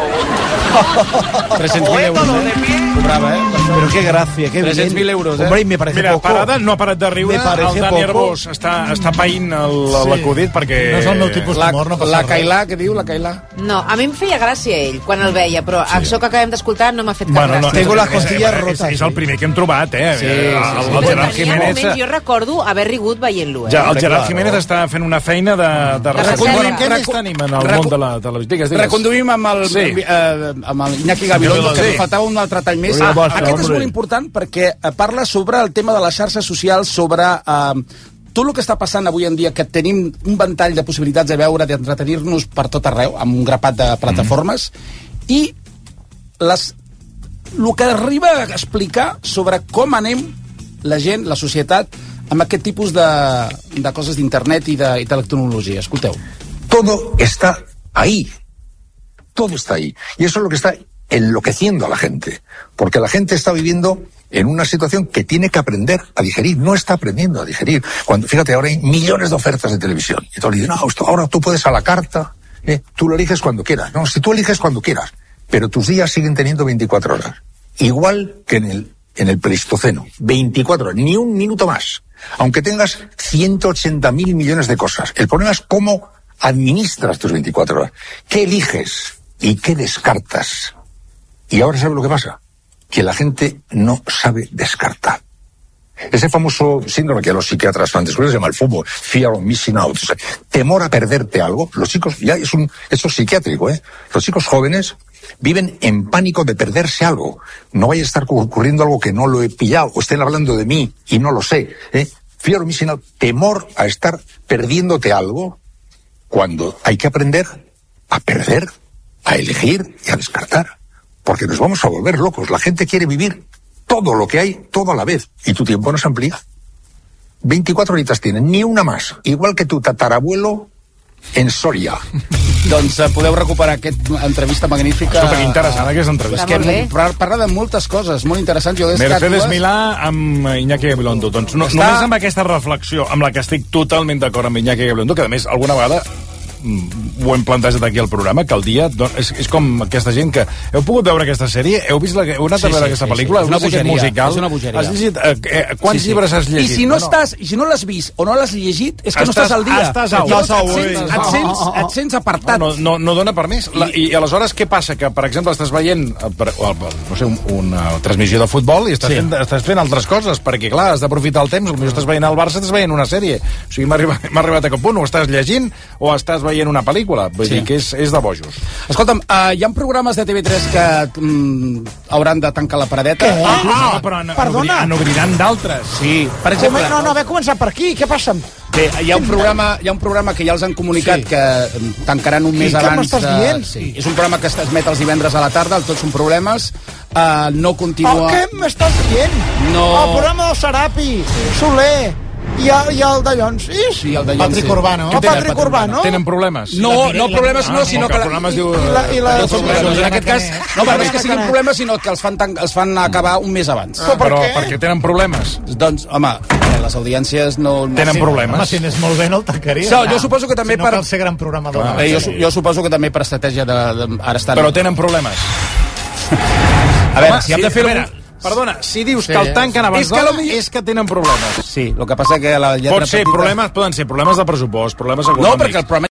o- tres-cents o mil es euros, dolor de eh? pie. Cobrava, eh? Pero qué gracia, qué bien. tres-cents mil euros, eh? Hombre, y me parece Mira, poco. Parada no ha parat de riure, Me parece el Dani poco. Arbós està, està païnt el- l'acudit perquè... No és el meu tipus La, d'humor, no passa la res. Cailà, què diu la Cailà? No, a mi em feia gràcia ell quan el veia, però sí. Això que acabem d'escoltar no m'ha fet cap Bueno, no, gràcia. Tengo las és- costillas és- rotas, És, és el primer que hem trobat, eh? Sí, el, sí, sí. el Però Gerard tenia Jiménez... moments, jo recordo haver rigut veient-lo, eh? Ja, el Gerard Claro. Jiménez està fent una feina de, de recerca. recerca. Bueno, què més tenim en el món de la televisió? Digues, digues. Reconduïm amb el, Sí. eh, amb el Iñaki Gabilondo, que Sí. li faltava un altre tall més. Però Ah, basta, aquest és hombre. molt important perquè eh, parla sobre el tema de les xarxes socials, sobre eh, tot el que està passant avui en dia, que tenim un ventall de possibilitats de veure, d'entretenir-nos per tot arreu, amb un grapat de plataformes, mm. i les, el que arriba a explicar sobre com anem la gent, la societat, amb aquest tipus de, de coses d'internet i de, i de tecnologia. Escolteu. Todo está ahí. Todo está ahí. Y eso es lo que está enloqueciendo a la gente. Porque la gente está viviendo en una situación que tiene que aprender a digerir. No está aprendiendo a digerir. Cuando, fíjate, ahora hay millones de ofertas de televisión. Y todos dicen, no, esto, ahora tú puedes a la carta, ¿eh? Tú lo eliges cuando quieras. No, si tú eliges cuando quieras. Pero tus días siguen teniendo veinticuatro horas. Igual que en el, en el Pleistoceno. veinticuatro horas. Ni un minuto más. Aunque tengas ciento ochenta mil millones de cosas. El problema es cómo administras tus veinticuatro horas. ¿Qué eliges y qué descartas? Y ahora ¿sabes lo que pasa? Que la gente no sabe descartar. Ese famoso síndrome que a los psiquiatras antes se llama el FOMO, Fear of Missing Out, o sea, temor a perderte algo. Los chicos, ya es un, eso es psiquiátrico, ¿eh? Los chicos jóvenes viven en pánico de perderse algo. No vaya a estar ocurriendo algo que no lo he pillado, o estén hablando de mí y no lo sé, ¿eh? Fear of Missing Out, temor a estar perdiéndote algo, cuando hay que aprender a perder, a elegir y a descartar. Porque nos vamos a volver locos. La gente quiere vivir todo lo que hay, todo a la vez. Y tu tiempo no se amplía. veinticuatro horitas tienes, ni una más. Igual que tu tatarabuelo en Soria. Doncs uh, podeu recuperar aquesta entrevista magnífica. Escolta, que interessant, aquesta entrevista. És que par- parla de moltes coses, molt interessants. Jo he Mercedes destacat dues. Milà amb Iñaki Gabilondo. Doncs no, Està- només amb aquesta reflexió, amb la que estic totalment d'acord amb Iñaki Gabilondo, que a més alguna vegada mm, ho hem plantejat aquí al programa, que el dia don- és, és com aquesta gent que heu pogut veure aquesta sèrie, heu vist la, heu anat Sí, a veure sí, aquesta sí, pel·lícula, sí. És heu una vist aquest bogeria, musical, és una bogeria. has llegit, eh, eh, quants Sí, sí. llibres has llegit? I si no, Bueno, estàs, i si no l'has vist o no l'has llegit, és que no Estàs- estàs al dia. estàs out. Llavors Estàs out, et, sents, eh? et, sents, et sents apartat. No, no, no dona per més. La, i, I aleshores què passa? Que, per exemple, estàs veient eh, per, o, no sé, un, una transmissió de futbol i estàs, Sí. fent, estàs fent altres coses, perquè, clar, has d'aprofitar el temps. Potser estàs veient el Barça, estàs veient una sèrie. O sigui, m'ha arribat, m'ha arribat a cap punt. O estàs llegint, o estàs veient una pel·lícula. Vull Sí. dir que és, és de bojos. Escolta'm, uh, hi ha programes de T V tres que mm, hauran de tancar la paradeta? Què? Ah, ah, però en, perdona. en obriran d'altres. Sí, per exemple... No, no, haver començat per aquí, què passa? Bé, hi ha un programa, hi ha un programa que ja els han comunicat Sí. que mm, tancaran un mes I què abans. m'estàs de- dient? Sí, és un programa que es emet els divendres a la tarda, el Tots són problemes. Uh, no Oh, continua... què m'estàs dient? No. El programa del Serapi, Soler, i el, i el Dallons. I? Sí, el Dallons, Patrick sí. Urbano. Què El tenen, Patrick Patrick Urbano. Tenen problemes? No, no problemes no, Ah, sinó com que... que el programa es diu... I la, i la, No són problemes, en aquest cas... No, però no és que siguin problemes, sinó que els fan, tan, els fan acabar un mes abans. Ah, però perquè tenen problemes. Doncs, home, les audiències no... no Tenen sí. problemes. Home, si anés molt bé no el tancaria. So, jo suposo que també si no per... cal ser gran programador. Clar, eh, jo, su- jo suposo que també per estratègia de... de ara estan... Però tenen problemes. A veure, Home, si hem de fer... Mira, perdona, si dius Sí. que el tanquen abans És que d'hora, lo- és que tenen problemes. Sí, el que passa que la lletra Pot ser petita- problemes, poden ser problemes de pressupost, problemes econòmics. No, perquè el problema